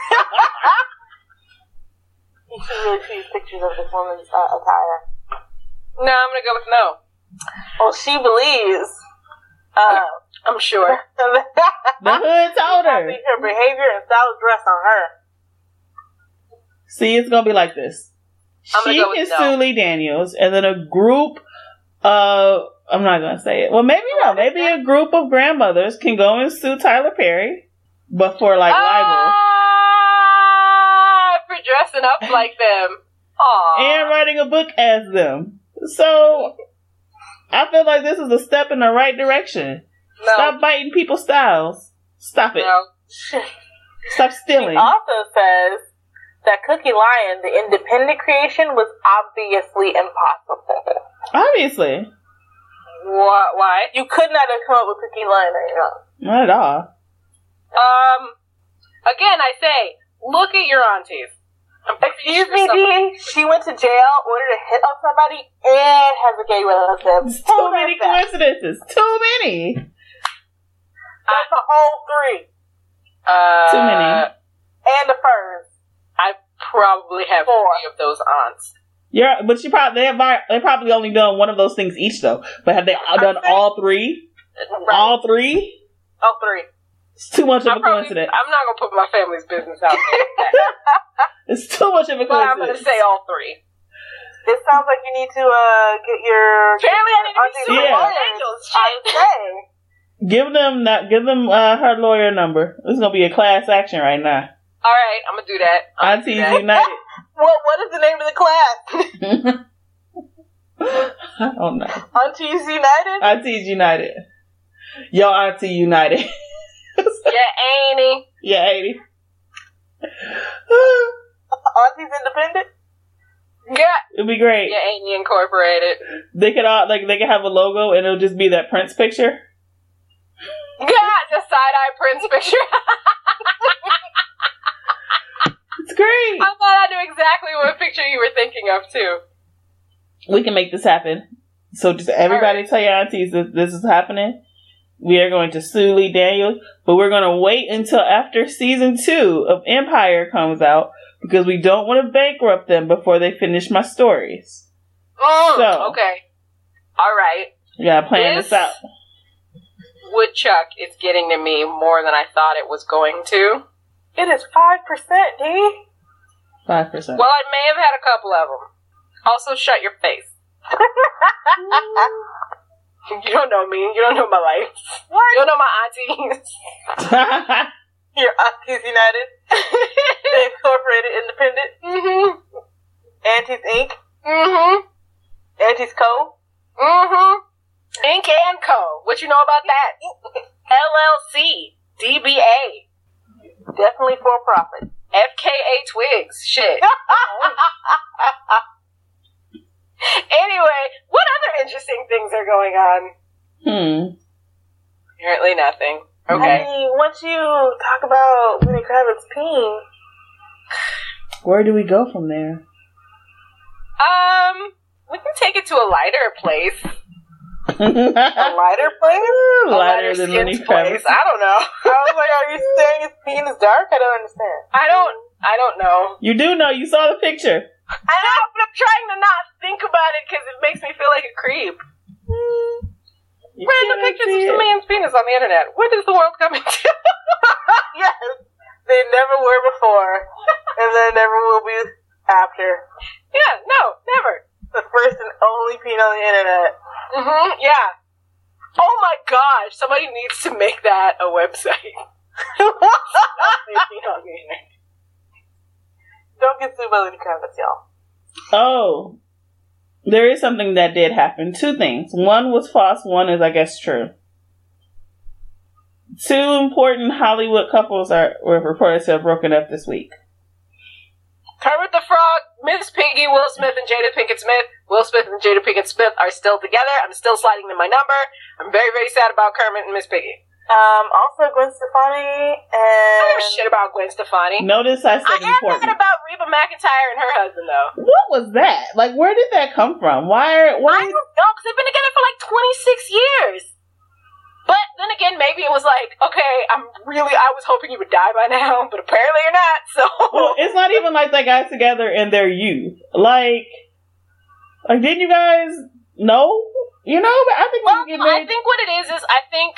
You should really see pictures of this woman's attire. No, I'm gonna go with no. Well, she believes. I'm sure. the hood told her. Her behavior and style of dress on her. See, it's gonna be like this. She can sue Lee Daniels, and then a group of, I'm not gonna say it. Well, maybe no. Maybe a group of grandmothers can go and sue Tyler Perry, but for like libel. For dressing up like them. Aww. And writing a book as them. So, I feel like this is a step in the right direction. No. Stop biting people's styles. Stop it. No. Stop stealing. She also says that Cookie Lyon, the independent creation, was obviously impossible. Obviously. What? Why? You could not have come up with Cookie Lyon on your own. Not at all. Again, I say, look at your aunties. Excuse me, D. She went to jail, ordered a hit on somebody, and has a gay relative. Too many coincidences. Too many. That's a whole 3. Too many. And the furs. I probably have 4 of those aunts. Yeah, but they probably only done one of those things each though. But have they done all 3? Right. All 3? All 3. It's too much of a coincidence. I'm not gonna put my family's business out there. It's too much of a But I'm coincidence. gonna say all 3. It sounds like you need to get your. Apparently, I need to be suing Yeah. angels. I would say. Give them her lawyer number. This is gonna be a class action right now. All right, I'm gonna do that. Aunties United. What is the name of the class? I don't know. Aunties United? Aunties United. Yo, Auntie United. Yeah, Annie. Yeah, 80. Aunties Independent? Yeah. It'd be great. Yeah, Annie Incorporated. They could have a logo and it'll just be that Prince picture. Yeah, the side-eye Prince picture. It's great. I thought I knew exactly what picture you were thinking of, too. We can make this happen. So just everybody tell your aunties that this is happening. We are going to sue Lee Daniels, but we're going to wait until after season 2 of Empire comes out because we don't want to bankrupt them before they finish my stories. So, okay. All right. We gotta plan this out. Woodchuck is getting to me more than I thought it was going to. It is 5%, D. 5%. Well, I may have had a couple of them. Also, shut your face. You don't know me. You don't know my life. What? You don't know my aunties. Your Aunties United. The Incorporated Independent. Mm-hmm. Aunties Inc. Mm-hmm. Aunties Co. Mm-hmm. Inc. and Co. What you know about that? LLC. DBA. Definitely for profit. FKA Twigs. Shit. Anyway, what other interesting things are going on? Apparently nothing. Okay. I mean, once you talk about Lenny Kravitz peeing, where do we go from there? We can take it to a lighter place. A lighter place? Lighter than Lenny Kravitz. I don't know. I was like, are you saying his peeing is dark? I don't understand. I don't know. You do know. You saw the picture. I know, but I'm trying to not think about it because it makes me feel like a creep. Random pictures of the man's penis on the internet. What is the world coming to? Yes. They never were before, and there never will be after. Yeah, no, never. The first and only peen on the internet. Mm-hmm, yeah. Oh my gosh, somebody needs to make that a website. Peen on the internet. Don't get sued by Lenny Kravitz, y'all. Oh. There is something that did happen. 2 things. One was false, one is, I guess, true. 2 important Hollywood couples were reported to have broken up this week. Kermit the Frog, Miss Piggy, Will Smith, and Jada Pinkett Smith. Will Smith and Jada Pinkett Smith are still together. I'm still sliding them my number. I'm very, very sad about Kermit and Miss Piggy. Also Gwen Stefani and... I don't give a shit about Gwen Stefani. Notice I said important. I am mad about Reba McEntire and her husband, though. What was that? Like, where did that come from? Why? I don't know, because they've been together for like 26 years. But then again, maybe it was like, okay, I was hoping you would die by now, but apparently you're not, so... Well, it's not even like they got together in their youth. Like, didn't you guys know? You know, I think when you get married... I think what it is I think,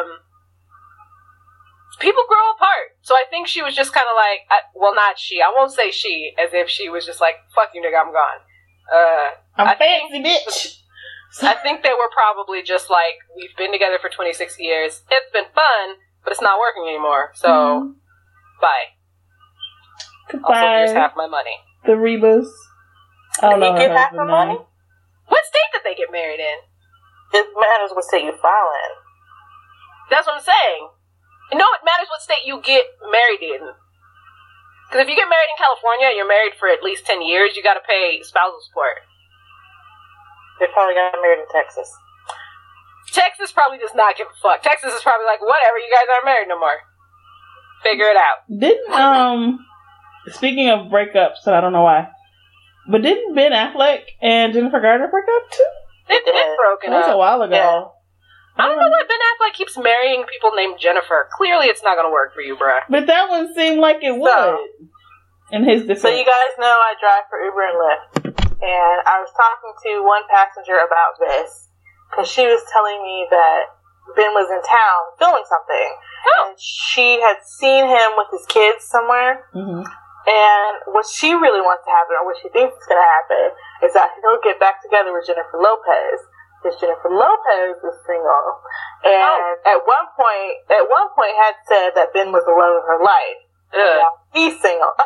people grow apart. So I think she was just kind of like, not she. I won't say she, as if she was just like, fuck you, nigga, I'm gone. I'm fancy, bitch. I think they were probably just like, we've been together for 26 years. It's been fun, but it's not working anymore. So, bye. Goodbye. Also, here's half my money. The Rebas. I don't know. Did he get half the money? What state did they get married in? It matters what state you file in. That's what I'm saying. No, it matters what state you get married in. Because if you get married in California and you're married for at least 10 years, you gotta pay spousal support. They probably got married in Texas. Texas probably does not give a fuck. Texas is probably like, whatever, you guys aren't married no more. Figure it out. Speaking of breakups, I don't know why, but didn't Ben Affleck and Jennifer Garner break up too? They did broken up. That was a while ago. Yeah. I don't know why Ben Affleck keeps marrying people named Jennifer. Clearly it's not going to work for you, bruh. But that one seemed like it would. In his defense. So you guys know I drive for Uber and Lyft. And I was talking to one passenger about this. Because she was telling me that Ben was in town filming something. Oh. And she had seen him with his kids somewhere. Mm-hmm. And what she really wants to happen, or what she thinks is going to happen, is that he'll get back together with Jennifer Lopez. Because Jennifer Lopez is single, and at one point had said that Ben was the love of her life. Now he's single.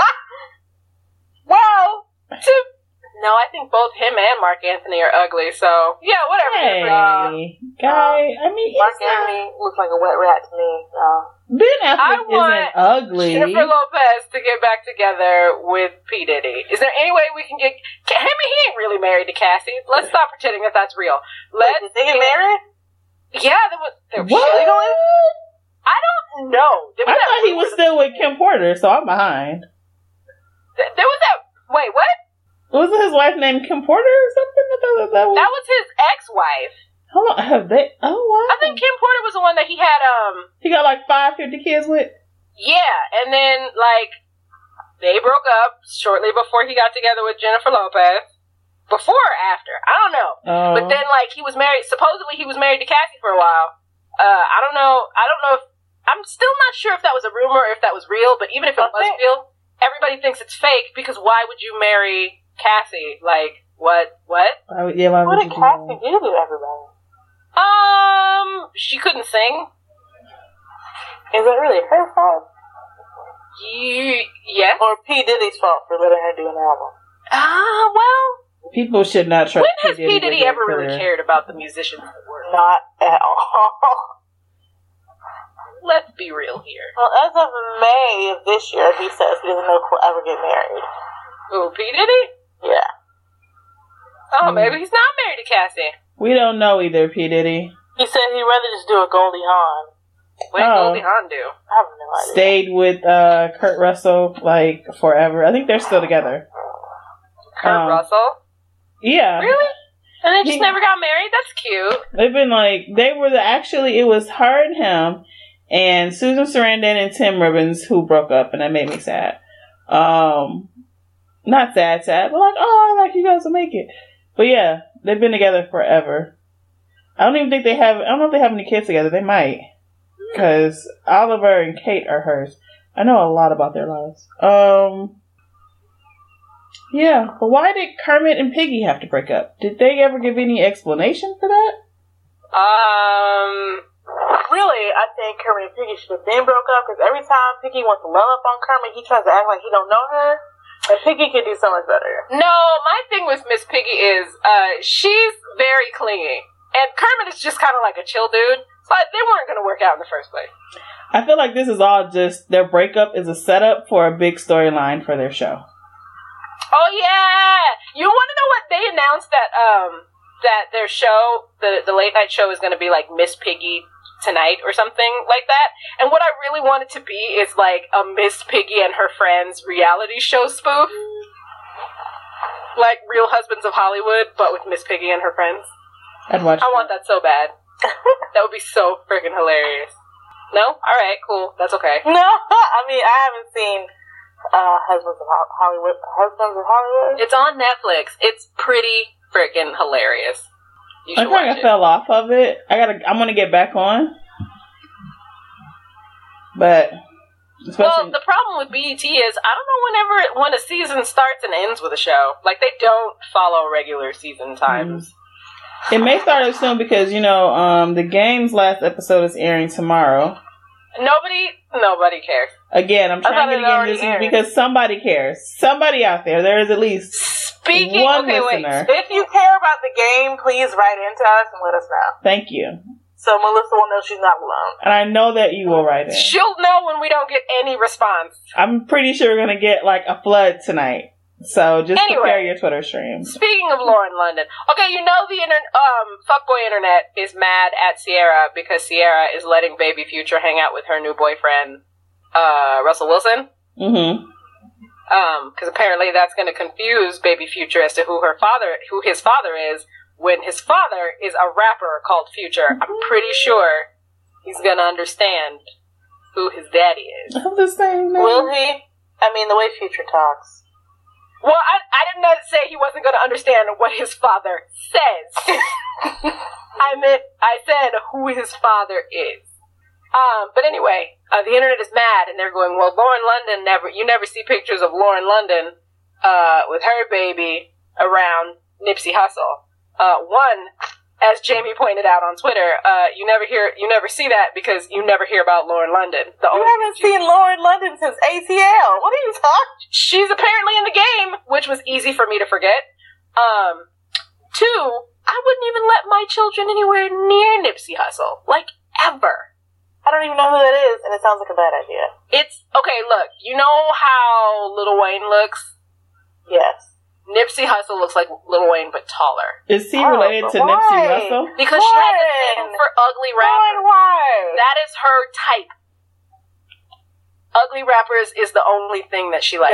Well, no, I think both him and Mark Anthony are ugly. So yeah, whatever. Hey, guy. I mean, Mark Anthony looks like a wet rat to me. Ben Affleck isn't ugly. Jennifer Lopez to get back together with P. Diddy. Is there any way we can get him? He ain't really married to Cassie. Let's stop pretending that that's real. Did they get married? Yeah, there was what? I don't know. I thought he was still with Kim Porter, so I'm behind. There was that. Wait, what? Wasn't his wife named Kim Porter or something? That was his ex-wife. How long have they? Oh wow! I think Kim Porter was the one that he had. He got like 50 kids with. Yeah, and then like they broke up shortly before he got together with Jennifer Lopez. Before or after? I don't know. But then, like, he was married. Supposedly, he was married to Cassie for a while. I don't know. If I'm still not sure if that was a rumor or if that was real. But even if it was real, everybody thinks it's fake because why would you marry Cassie? Like, what? What did Cassie do to everybody? She couldn't sing. Is it really her fault? Yes. Or P. Diddy's fault for letting her do an album? Well. People should not trust. When has P. Diddy ever really cared about the musicians that work? Not at all. Let's be real here. Well, as of May of this year, he says he doesn't know if he'll ever get married. Who, P. Diddy? Yeah. Oh, maybe he's not married to Cassie. We don't know either, P. Diddy. He said he'd rather just do a Goldie Hawn. What did Goldie Hawn do? I have no idea. Stayed with Kurt Russell, like, forever. I think they're still together. Kurt Russell? Yeah. Really? And they just never got married? That's cute. They've been like, it was her and him, and Susan Sarandon and Tim Ribbons who broke up, and that made me sad. Not sad, but like, oh, I like you guys will make it. But yeah, they've been together forever. I don't know if they have any kids together. They might. Because Oliver and Kate are hers. I know a lot about their lives. Yeah, but why did Kermit and Piggy have to break up? Did they ever give any explanation for that? Really, I think Kermit and Piggy should have been broke up, because every time Piggy wants to love up on Kermit, he tries to act like he don't know her. And Piggy could do so much better. No, my thing with Miss Piggy is, she's very clingy. And Kermit is just kind of like a chill dude. But they weren't going to work out in the first place. I feel like this is all just, their breakup is a setup for a big storyline for their show. Oh, yeah! You want to know what? They announced that that their show, the late night show, is going to be like Miss Piggy Tonight or something like that. And what I really want it to be is like a Miss Piggy and her friends reality show spoof. Like Real Husbands of Hollywood, but with Miss Piggy and her friends. I'd watch I want that so bad. That would be so freaking hilarious. No? Alright, cool. That's okay. No, I mean, I haven't seen Husbands of Hollywood. It's on Netflix. It's pretty freaking hilarious. You should watch it. I fell off of it. I'm gonna get back on. But well, the problem with BET is I don't know when a season starts and ends with a show. Like, they don't follow regular season times. Mm-hmm. It may start up soon because, the Game's last episode is airing tomorrow. Nobody cares. Again, I'm trying to get again this week because somebody cares. Somebody out there. There is at least one listener. If you care about the game, please write into us and let us know. Thank you. So Melissa will know she's not alone. And I know that you will write in. She'll know when we don't get any response. I'm pretty sure we're going to get like a flood tonight. So just prepare your Twitter stream. Speaking of Lauren London, okay, the fuckboy internet is mad at Sierra because Sierra is letting Baby Future hang out with her new boyfriend, Russell Wilson. Mm-hmm. Because apparently that's going to confuse Baby Future as to who his father is, when his father is a rapper called Future. I'm pretty sure he's going to understand who his daddy is. I'm the same name. Will he? I mean, the way Future talks. Well, I did not say he wasn't going to understand what his father says. I said who his father is. But anyway, the internet is mad, and they're going, well, Lauren London you never see pictures of Lauren London, with her baby around Nipsey Hussle. One, as Jamie pointed out on Twitter, you never see that because you never hear about Lauren London. You haven't seen Lauren London since ATL. What are you talking? She's apparently in the game, which was easy for me to forget. Two, I wouldn't even let my children anywhere near Nipsey Hussle. Like, ever. I don't even know who that is, and it sounds like a bad idea. It's, okay, look, you know how Lil Wayne looks? Yes. Nipsey Hussle looks like Lil Wayne, but taller. Is he related to Nipsey Hussle? Because she has a thing for ugly rappers. Why? That is her type. Ugly rappers is the only thing that she likes.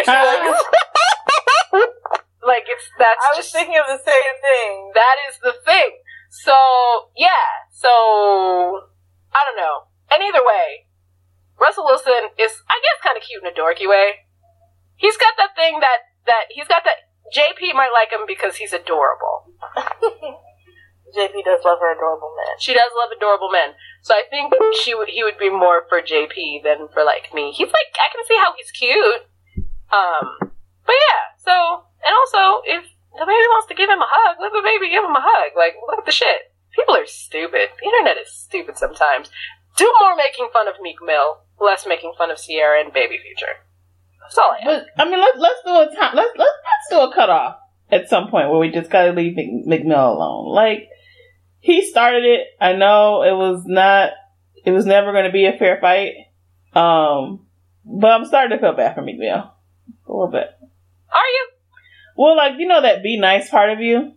Like, I was thinking of the same thing. That is the thing. So, yeah. So, I don't know. And either way, Russell Wilson is, I guess, kind of cute in a dorky way. He's got that thing that he's got that. JP might like him because he's adorable. JP does love her adorable men. She does love adorable men. So I think he would be more for JP than for like me. He's like, I can see how he's cute. But yeah, so, and also, if the baby wants to give him a hug, let the baby give him a hug. Like, look at the shit. People are stupid. The internet is stupid sometimes. Do more making fun of Meek Mill, less making fun of Sierra and Baby Future. That's all I have. But I mean, let's do a time. Let's do a cutoff at some point where we just gotta leave Meek Mill alone. Like, he started it. I know it was never going to be a fair fight. But I'm starting to feel bad for Meek Mill a little bit. Are you? Well, like, you know that be nice part of you.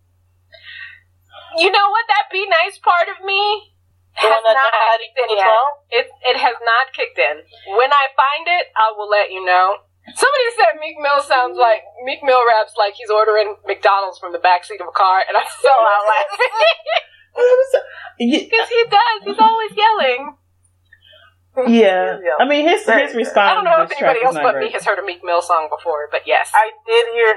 You know what? That be nice part of me has not kicked in yet. It has not kicked in. When I find it, I will let you know. Somebody said Meek Mill raps like he's ordering McDonald's from the backseat of a car, and I fell out laughing. Because he does. He's always yelling. Yeah. I mean, his response. I don't know if anybody else but me has heard a Meek Mill song before, but yes. I did hear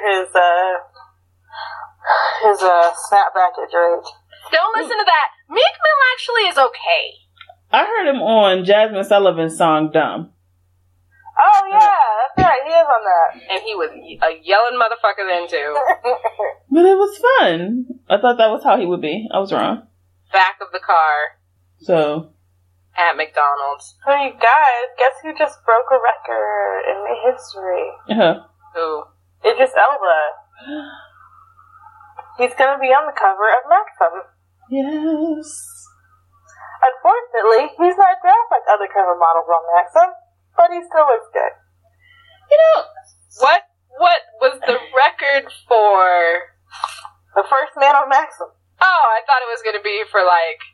his snapback at Drake. Don't listen to that. Meek Mill actually is okay. I heard him on Jasmine Sullivan's song "Dumb." Oh yeah, that's right. He is on that, and he was a yelling motherfucker then too. But it was fun. I thought that was how he would be. I was wrong. Back of the car. So. At McDonald's. Hey guys, guess who just broke a record in history? Who? Idris Elba. He's gonna be on the cover of Maxim. Yes. Unfortunately, he's not dressed like other cover models on Maxim, but he still looks good. You know, what was the record for the first man on Maxim? Oh, I thought it was gonna be for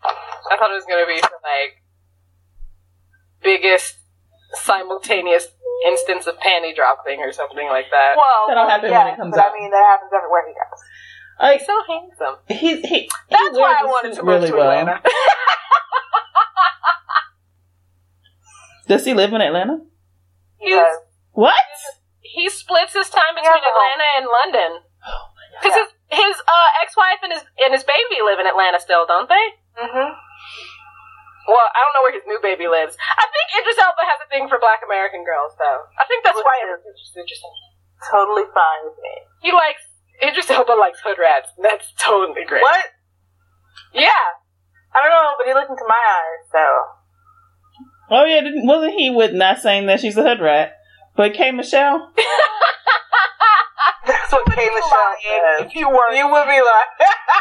biggest simultaneous instance of panty dropping or something like that. Well, that'll happen when it comes out. out. I mean, that happens everywhere he goes. He's so handsome. That's why I wanted to move to Atlanta. Does he live in Atlanta? What? He splits his time between Atlanta and London. Because his ex-wife and his baby live in Atlanta still, don't they? Mm-hmm. Well, I don't know where his new baby lives. I think Idris Elba has a thing for Black American girls, though. I think that's why it's interesting. Totally fine with me. Idris Elba likes hood rats. That's totally great. What? Yeah. I don't know, but he looked into my eyes, so. Oh yeah, wasn't he with not saying that she's a hood rat? But K. Michelle? That's what K. Michelle said. If you were, you would be like,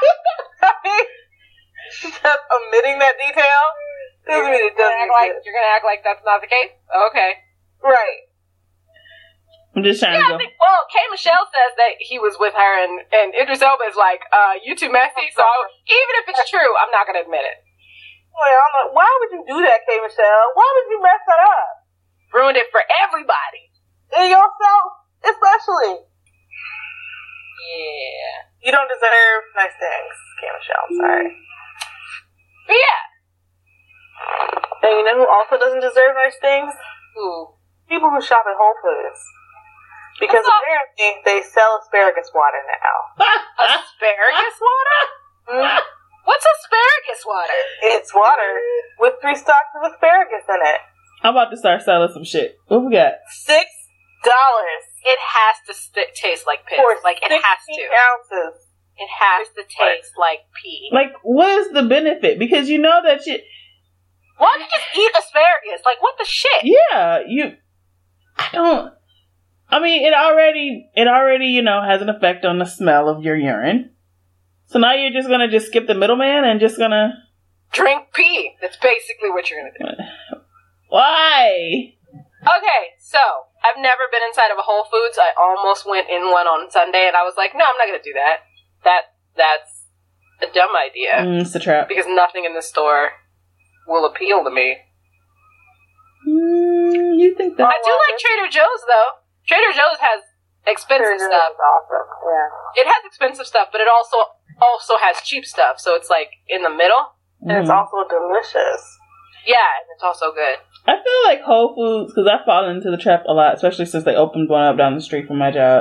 just omitting that detail doesn't mean it doesn't exist. You're gonna act like that's not the case? Okay. Right. I'm just trying to go. K. Michelle says that he was with her, and Idris Elba is like, you too messy, so even if it's true, I'm not gonna admit it. Well, why would you do that, K. Michelle? Why would you mess that up? Ruined it for everybody. And yourself, especially. Yeah. You don't deserve nice things, K. Michelle. I'm sorry. But yeah. And you know who also doesn't deserve nice things? Who? People who shop at Whole Foods. Because apparently they sell asparagus water now. Asparagus water? Mm. What's asparagus water? It's water with 3 stalks of asparagus in it. I'm about to start selling some shit. What we got? $6. It has to taste like piss. Like, it has to. Ounces. It has to taste like pee. Like, what is the benefit? Because you know that shit. Why don't you just eat asparagus? Like, what the shit? Yeah, I mean, it already, has an effect on the smell of your urine. So now you're just gonna skip the middleman and just gonna drink pee. That's basically what you're gonna do. Why? Okay, so I've never been inside of a Whole Foods. I almost went in one on Sunday, and I was like, no, I'm not gonna do that. That's a dumb idea. It's a trap. Because nothing in the store will appeal to me. You think that? I do like Trader Joe's, though. Trader Joe's has expensive stuff. Awesome. Yeah. It has expensive stuff, but it also has cheap stuff, so it's like in the middle. And it's also delicious. Yeah, and it's also good. I feel like Whole Foods, because I've fallen into the trap a lot, especially since they opened one up down the street from my job.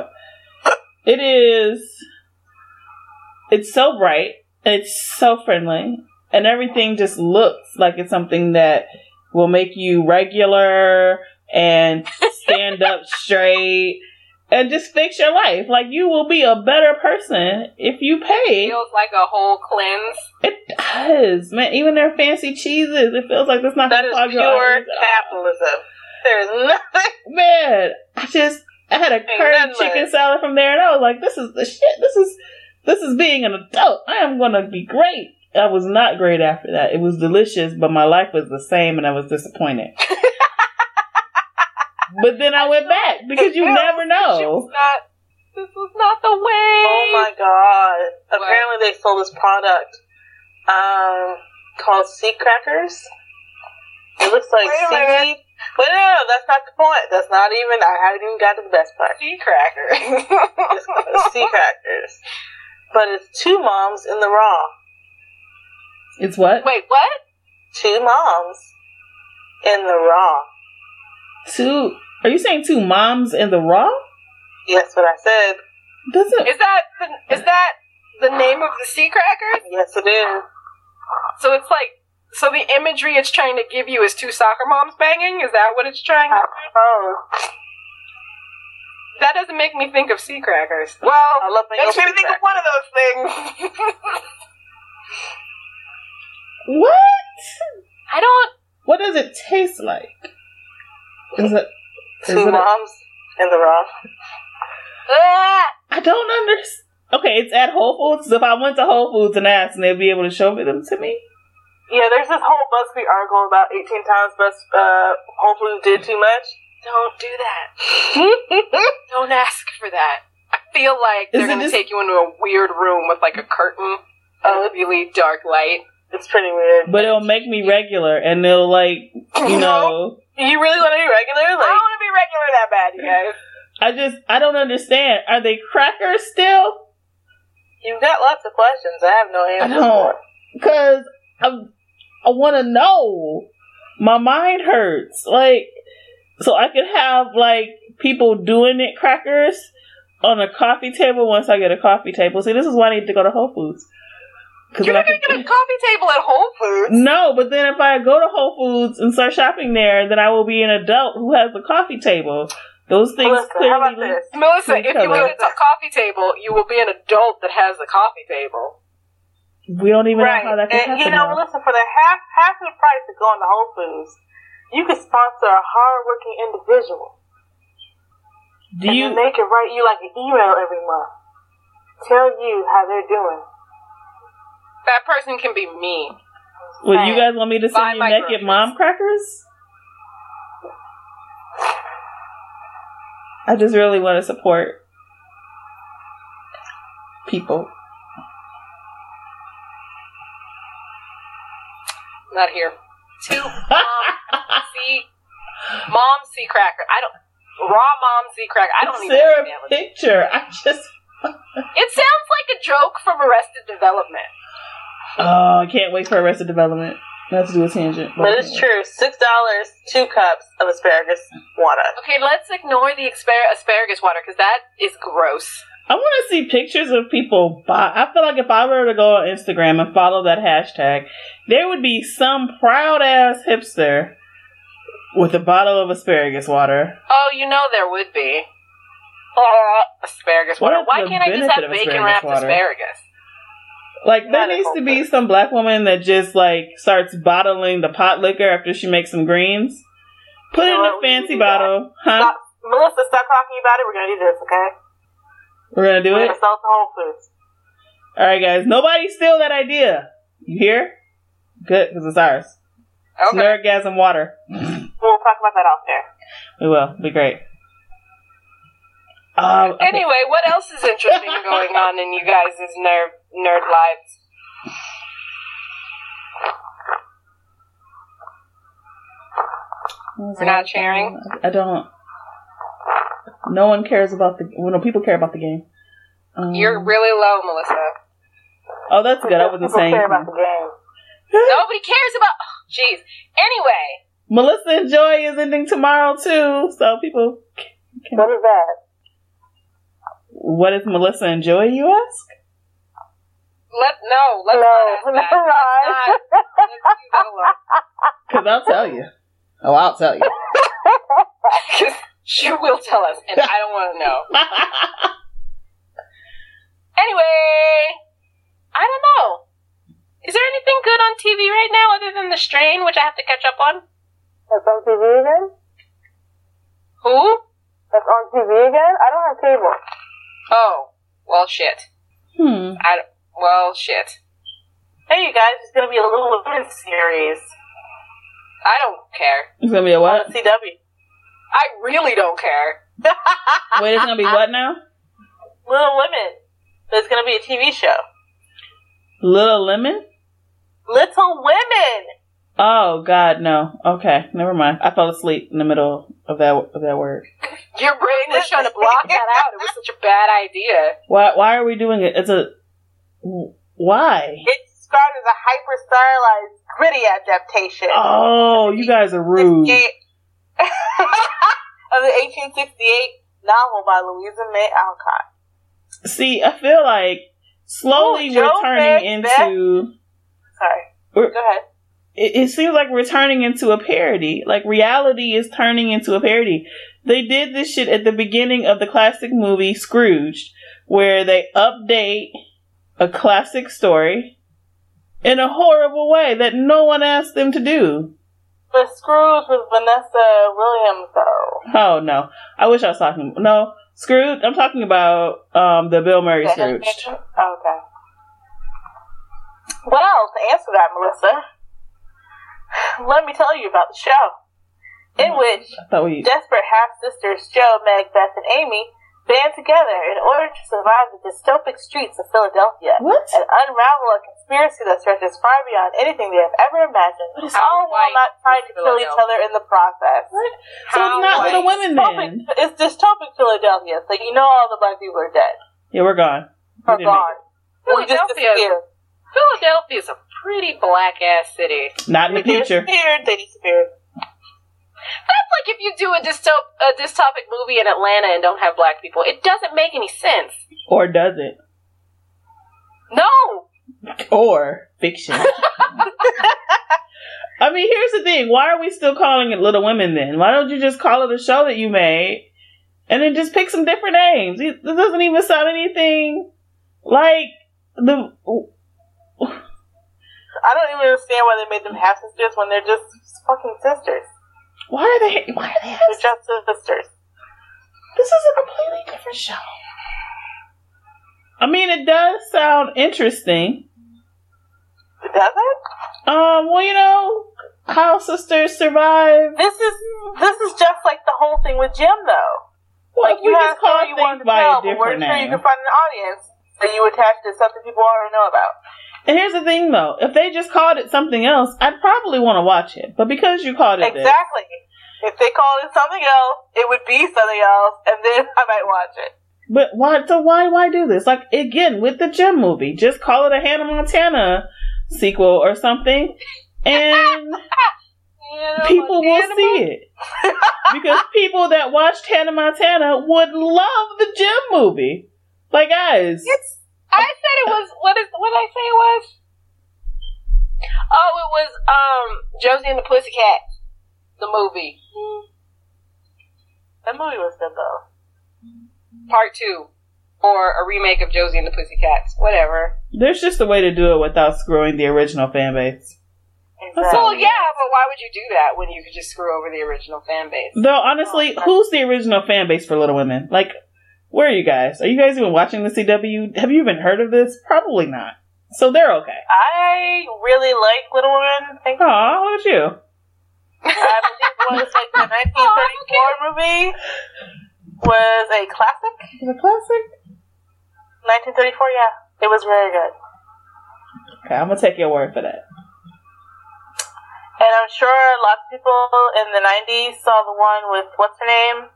It's so bright, it's so friendly, and everything just looks like it's something that will make you regular and stand up straight and just fix your life. Like, you will be a better person if you pay. It feels like a whole cleanse. It does, man. Even their fancy cheeses, it feels like it's not That is pure capitalism. There's nothing. Man, I had a curry chicken salad from there, and I was like, this is the shit. This is being an adult. I am going to be great. I was not great after that. It was delicious, but my life was the same, and I was disappointed. But then I went back, because you never know. This was not the way. Oh my god. What? Apparently they sold this product called Sea Crackers. It looks like seaweed. But no, that's not the point. That's not even, I haven't even got to the best part. Sea Crackers. It's called Sea Crackers. But it's 2 moms in the raw. It's what? Wait, what? 2 moms in the raw. Are you saying 2 moms in the raw? Yes, what I said. Is that the name of the Sea Crackers? Yes, it is. So it's like, so the imagery it's trying to give you is 2 soccer moms banging? Is that what it's trying to do? Oh. That doesn't make me think of Sea Crackers. Well, makes me think of one of those things. What? What does it taste like? Is it 2 moms in the raw? I don't understand. Okay, it's at Whole Foods. If I went to Whole Foods and asked, and they'd be able to show them to me. Yeah, there's this whole BuzzFeed article about 18 times Whole Foods did too much. Don't do that. Don't ask for that. I feel like they're going to take you into a weird room with like a curtain and a really dark light. It's pretty weird. But it'll make me regular, and they'll like, you know. You really want to be regular? I don't want to be regular that bad, you guys. I don't understand. Are they crackers still? You've got lots of questions. I have no answers. I don't. Because I want to know. My mind hurts. Like, so I could have, like, people doing it crackers on a coffee table once I get a coffee table. See, this is why I need to go to Whole Foods. You're not going to get a coffee table at Whole Foods? No, but then if I go to Whole Foods and start shopping there, then I will be an adult who has a coffee table. Those things clearly... How about this? Melissa, if you go to a coffee table, you will be an adult that has a coffee table. We don't even know how that can happen. You know, Melissa, for the half of the price of going to Whole Foods, you could sponsor a hard-working individual. And they could write you like an email every month. Tell you how they're doing. That person can be me. Would you guys want me to send you naked mom crackers? I just really want to support people. Not here. 2 mom sea cracker. Raw mom sea cracker. I don't even understand. Is there a picture? It sounds like a joke from Arrested Development. Oh, I can't wait for Arrested Development. Let's do a tangent. But it's true. $6, 2 cups of asparagus water. Okay, let's ignore the asparagus water because that is gross. I want to see pictures of people buy. I feel like if I were to go on Instagram and follow that hashtag, there would be some proud ass hipster with a bottle of asparagus water. Oh, you know there would be. Asparagus water. Why can't I just have bacon wrapped asparagus? Like, there needs to be some black woman that just, like, starts bottling the pot liquor after she makes some greens. Put it in a fancy bottle. Huh? Melissa, stop talking about it. We're going to do this, okay? We're going to do it? We're going to sell it to Whole Foods. Alright, guys. Nobody steal that idea. You hear? Good, because it's ours. Okay. It's Nerdgasm water. We'll talk about that off there. We will. It'll be great. Okay. Anyway, what else is interesting going on in you guys' nerd lives? We're not sharing? I don't. No one cares about people care about the game. You're really low, Melissa. Oh, that's good. I wasn't saying. People care about the game. Nobody cares about... Jeez. Anyway. Melissa and Joy is ending tomorrow too, so people. What is that? What is Melissa and Joy, you ask? Let's never not mind. let's leave that alone. Because I'll tell you. Oh, I'll tell you. She will tell us, and I don't want to know. Anyway, I don't know. Is there anything good on TV right now other than The Strain, which I have to catch up on? That's on TV again? Who? That's on TV again? I don't have cable. Oh, well, shit. Well, shit. Hey, you guys, it's gonna be a Little Women series. I don't care. It's gonna be a what? On CW. I really don't care. Wait, it's gonna be what now? Little Women. There's gonna be a TV show. Little Lemon? Little Women! Oh, God, no. Okay, never mind. I fell asleep in the middle of that word. Your brain was trying to block that out. It was such a bad idea. Why are we doing it? Why? It's described as a hyper-stylized, gritty adaptation. Oh, you guys are rude. Of the 1868 novel by Louisa May Alcott. See, I feel like slowly we're turning into... Sorry. Go ahead. It seems like we're turning into a parody. Like, reality is turning into a parody. They did this shit at the beginning of the classic movie Scrooged, where they update a classic story in a horrible way that no one asked them to do. But Scrooge with Vanessa Williams, though. Oh, no. I wish I was talking... No, Scrooge... I'm talking about the Bill Murray Scrooge. Okay. Well, to answer that, Melissa, let me tell you about the show. In which desperate half-sisters Joe, Meg, Beth, and Amy band together in order to survive the dystopic streets of Philadelphia and unravel a conspiracy that stretches far beyond anything they have ever imagined, all while not trying to kill each other in the process. What? So it's not Little Women then? It's dystopic Philadelphia, so you know all the black people are dead. Yeah, we're gone. We're gone. We just disappeared. Philadelphia is a pretty black-ass city. Not in the future. They disappeared. That's like if you do a dystopic movie in Atlanta and don't have black people. It doesn't make any sense. Or does it? No! Or fiction. I mean, here's the thing. Why are we still calling it Little Women then? Why don't you just call it a show that you made and then just pick some different names? It doesn't even sound anything like the... I don't even understand why they made them half sisters when they're just fucking sisters. Why are they They're just sisters. This is a completely different show. I mean, it does sound interesting. Does it? Well, you know how sisters survive. This is just like the whole thing with Jim, though. Well, like you just call things by a different name. Sure you can find an audience that you attach to something people already know about. And here's the thing, though. If they just called it something else, I'd probably want to watch it. But because you called it exactly. If they called it something else, it would be something else, and then I might watch it. But why? So why do this? Like, again, with the Jim movie, just call it a Hannah Montana sequel or something, and people will see it. Because people that watched Hannah Montana would love the Jim movie. Like, guys. I said it was, what did I say it was? Oh, it was, Josie and the Pussycats. The movie. That movie was good, though. Part 2. Or a remake of Josie and the Pussycats. Whatever. There's just a way to do it without screwing the original fan base. Exactly. Well, yeah, but why would you do that when you could just screw over the original fan base? Though, honestly, who's the original fan base for Little Women? Like, where are you guys? Are you guys even watching the CW? Have you even heard of this? Probably not. So they're okay. I really like Little Women. Aw, look at you. I believe it was like the 1934 movie was a classic. Is it a classic? 1934, yeah. It was very good. Okay, I'm gonna take your word for that. And I'm sure lots of people in the 90s saw the one with, what's her name?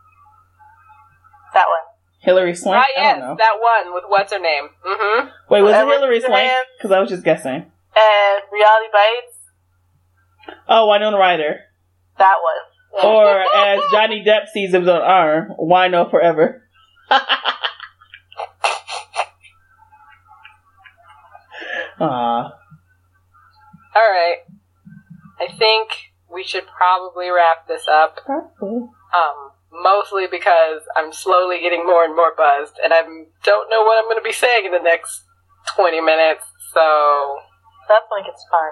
That one. Hilary Swank? Ah, yes, I don't know. that one with what's her name. Mm-hmm. Wait, was it Hilary Swank? Because I was just guessing. And Reality Bites. Oh, Winona Ryder. That one. Or as Johnny Depp sees him on arm, Wino forever. Aw. Alright. I think we should probably wrap this up. Probably. Mostly because I'm slowly getting more and more buzzed, and I don't know what I'm going to be saying in the next 20 minutes, so... That's when it gets fun.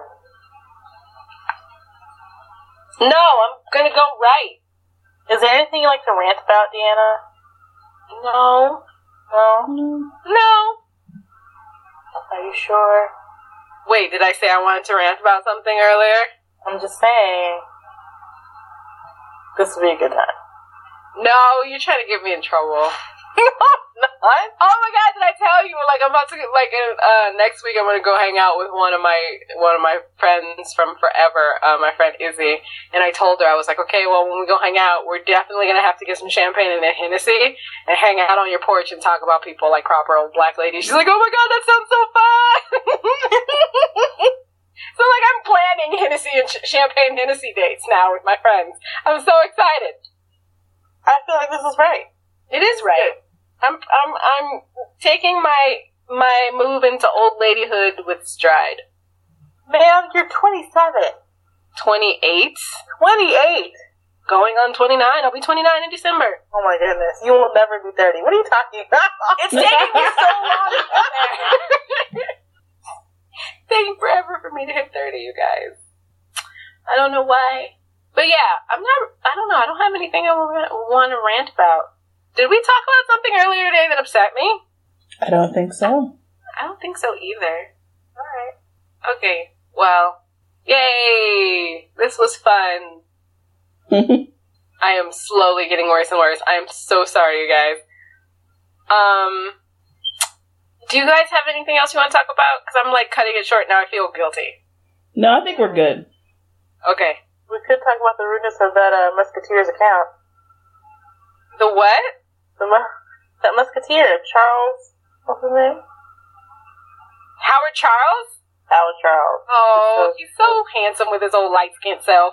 No, I'm going to go right. Is there anything you like to rant about, Deanna? No. No? No. Are you sure? Wait, did I say I wanted to rant about something earlier? I'm just saying. This would be a good time. No, you're trying to get me in trouble. Not. Oh my god, did I tell you? Like, I'm about to, like, next week I'm gonna go hang out with one of my friends from forever, my friend Izzy, and I told her, I was like, okay, well, when we go hang out, we're definitely gonna have to get some champagne and a Hennessy, and hang out on your porch and talk about people like proper old black ladies. She's like, oh my god, that sounds so fun! So, like, I'm planning Hennessy and champagne Hennessy dates now with my friends. I'm so excited. I feel like this is right. It is right. I'm taking my move into old ladyhood with stride. Ma'am, you're 27. 28? 28! Going on 29. I'll be 29 in December. Oh my goodness. You will never be 30. What are you talking about? It's taking me so long to get there. It's taking forever for me to hit 30, you guys. I don't know why. But yeah, I don't know. I don't have anything I want to rant about. Did we talk about something earlier today that upset me? I don't think so. I don't think so either. Alright. Okay, well, yay! This was fun. I am slowly getting worse and worse. I am so sorry, you guys. Do you guys have anything else you want to talk about? Because I'm, like, cutting it short now. I feel guilty. No, I think we're good. Okay. We could talk about the rudeness of that Musketeers account. The what? That Musketeer, Charles, what's his name? Howard Charles? Howard Charles. Oh, he's so handsome with his old light-skinned self.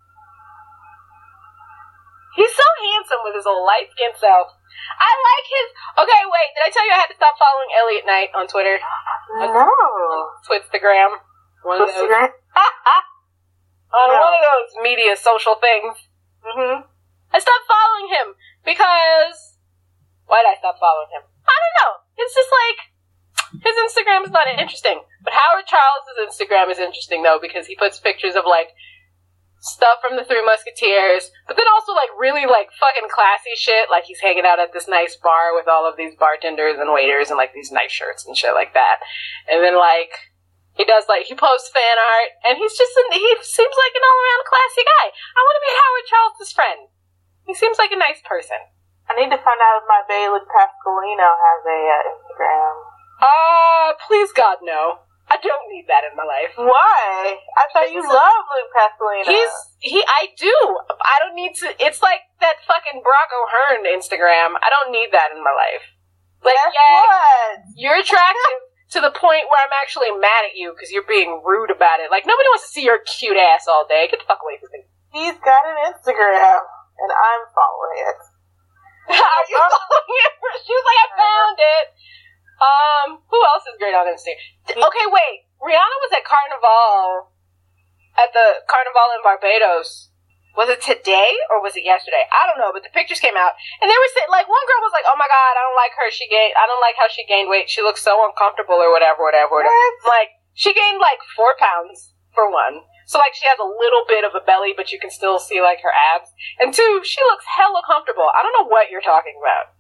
He's so handsome with his old light-skinned self. I like his... Okay, wait, did I tell you I had to stop following Elliot Knight on Twitter? No. Twitstagram. One of those. On one of those media social things. Mm-hmm. I stopped following him because... Why did I stop following him? I don't know. It's just like... His Instagram is not interesting. But Howard Charles' Instagram is interesting, though, because he puts pictures of, like, stuff from the Three Musketeers, but then also, like, really, like, fucking classy shit. Like, he's hanging out at this nice bar with all of these bartenders and waiters and, like, these nice shirts and shit like that. And then, like... He does, like, he posts fan art, and he seems like an all-around classy guy. I want to be Howard Charles' friend. He seems like a nice person. I need to find out if my bae, Luke Pasqualino, has a Instagram. Please God, no. I don't need that in my life. Why? I thought you loved Luke Pasqualino. I do. I don't need to, it's like that fucking Brock O'Hearn Instagram. I don't need that in my life. Like, what? You're attractive. To the point where I'm actually mad at you because you're being rude about it. Like, nobody wants to see your cute ass all day. Get the fuck away from me. He's got an Instagram, and I'm following it. Are you following it? She was like, I found it. Who else is great on Instagram? Okay, wait. Rihanna was at the Carnival in Barbados. Was it today or was it yesterday? I don't know, but the pictures came out and they were saying, like, one girl was like, "Oh my god, I don't like her. I don't like how she gained weight. She looks so uncomfortable or whatever." Like, she gained like 4 pounds for one. So like she has a little bit of a belly, but you can still see like her abs. And 2, she looks hella comfortable. I don't know what you're talking about.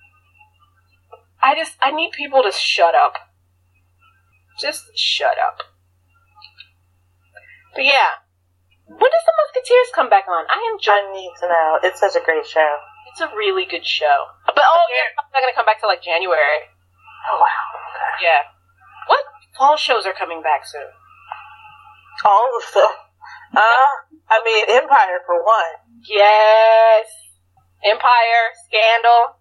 I need people to shut up. Just shut up. But yeah. When does the Musketeers come back on? I need to know. It's such a great show. It's a really good show. But yeah, it's not going to come back till like January. Oh wow. Yeah. What fall shows are coming back soon? All of them. I mean, Empire for one. Yes. Empire, Scandal.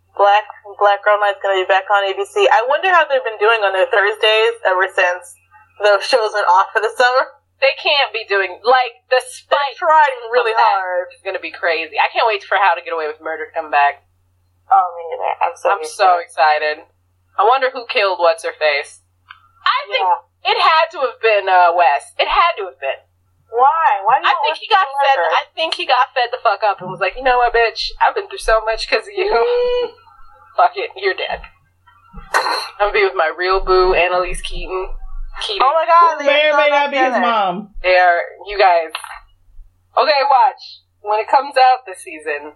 Black Girl Night's going to be back on ABC. I wonder how they've been doing on their Thursdays ever since those shows went off for the summer. They can't be doing, like, the spike. They're trying really hard. It's going to be crazy. I can't wait for How to Get Away with Murder to come back. Oh, me neither. I'm so excited. I wonder who killed What's-Her-Face. I think it had to have been Wes. It had to have been. Why? Why do you I think he got fed. I think he got fed the fuck up and was like, you know what, bitch? I've been through so much because of you. Fuck it, you're dead. I'm gonna be with my real boo, Annalise Keaton. Oh my god, who may or may not be his mom. They are, you guys. Okay, watch. When it comes out this season,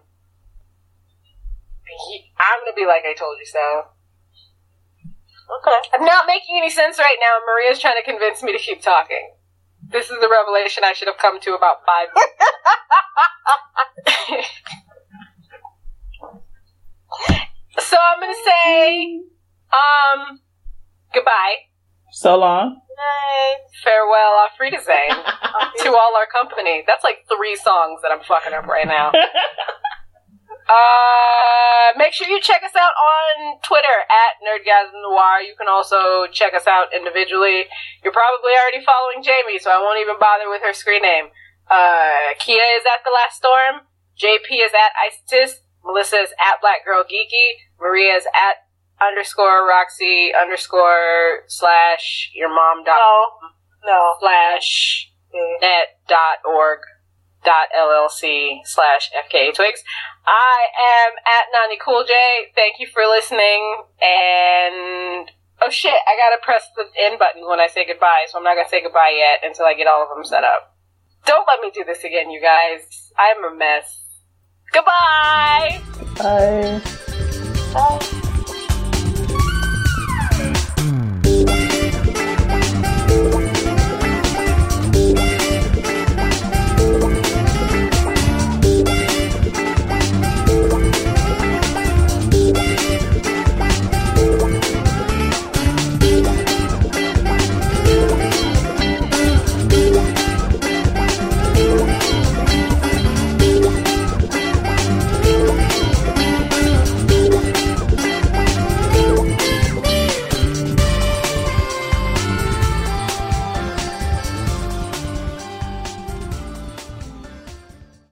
I'm gonna be like, I told you so. Okay. I'm not making any sense right now, and Maria's trying to convince me to keep talking. This is the revelation I should have come to about 5 minutes. So I'm gonna say, goodbye. So long. Night. Farewell, auf Wiedersehen. To all our company. That's like 3 songs that I'm fucking up right now. Make sure you check us out on Twitter at NerdgasmNoir. You can also check us out individually. You're probably already following Jamie, so I won't even bother with her screen name. Kia is at The Last Storm. JP is at Icetis. Melissa is at Black Girl Geeky. Maria is at _Roxy _ your mom. No. / net.org. .llc / FKA Twigs. I am at Nani Cool J. Thank you for listening. And oh shit, I gotta press the end button when I say goodbye, so I'm not gonna say goodbye yet until I get all of them set up. Don't let me do this again, you guys. I'm a mess. Goodbye! Bye. Bye.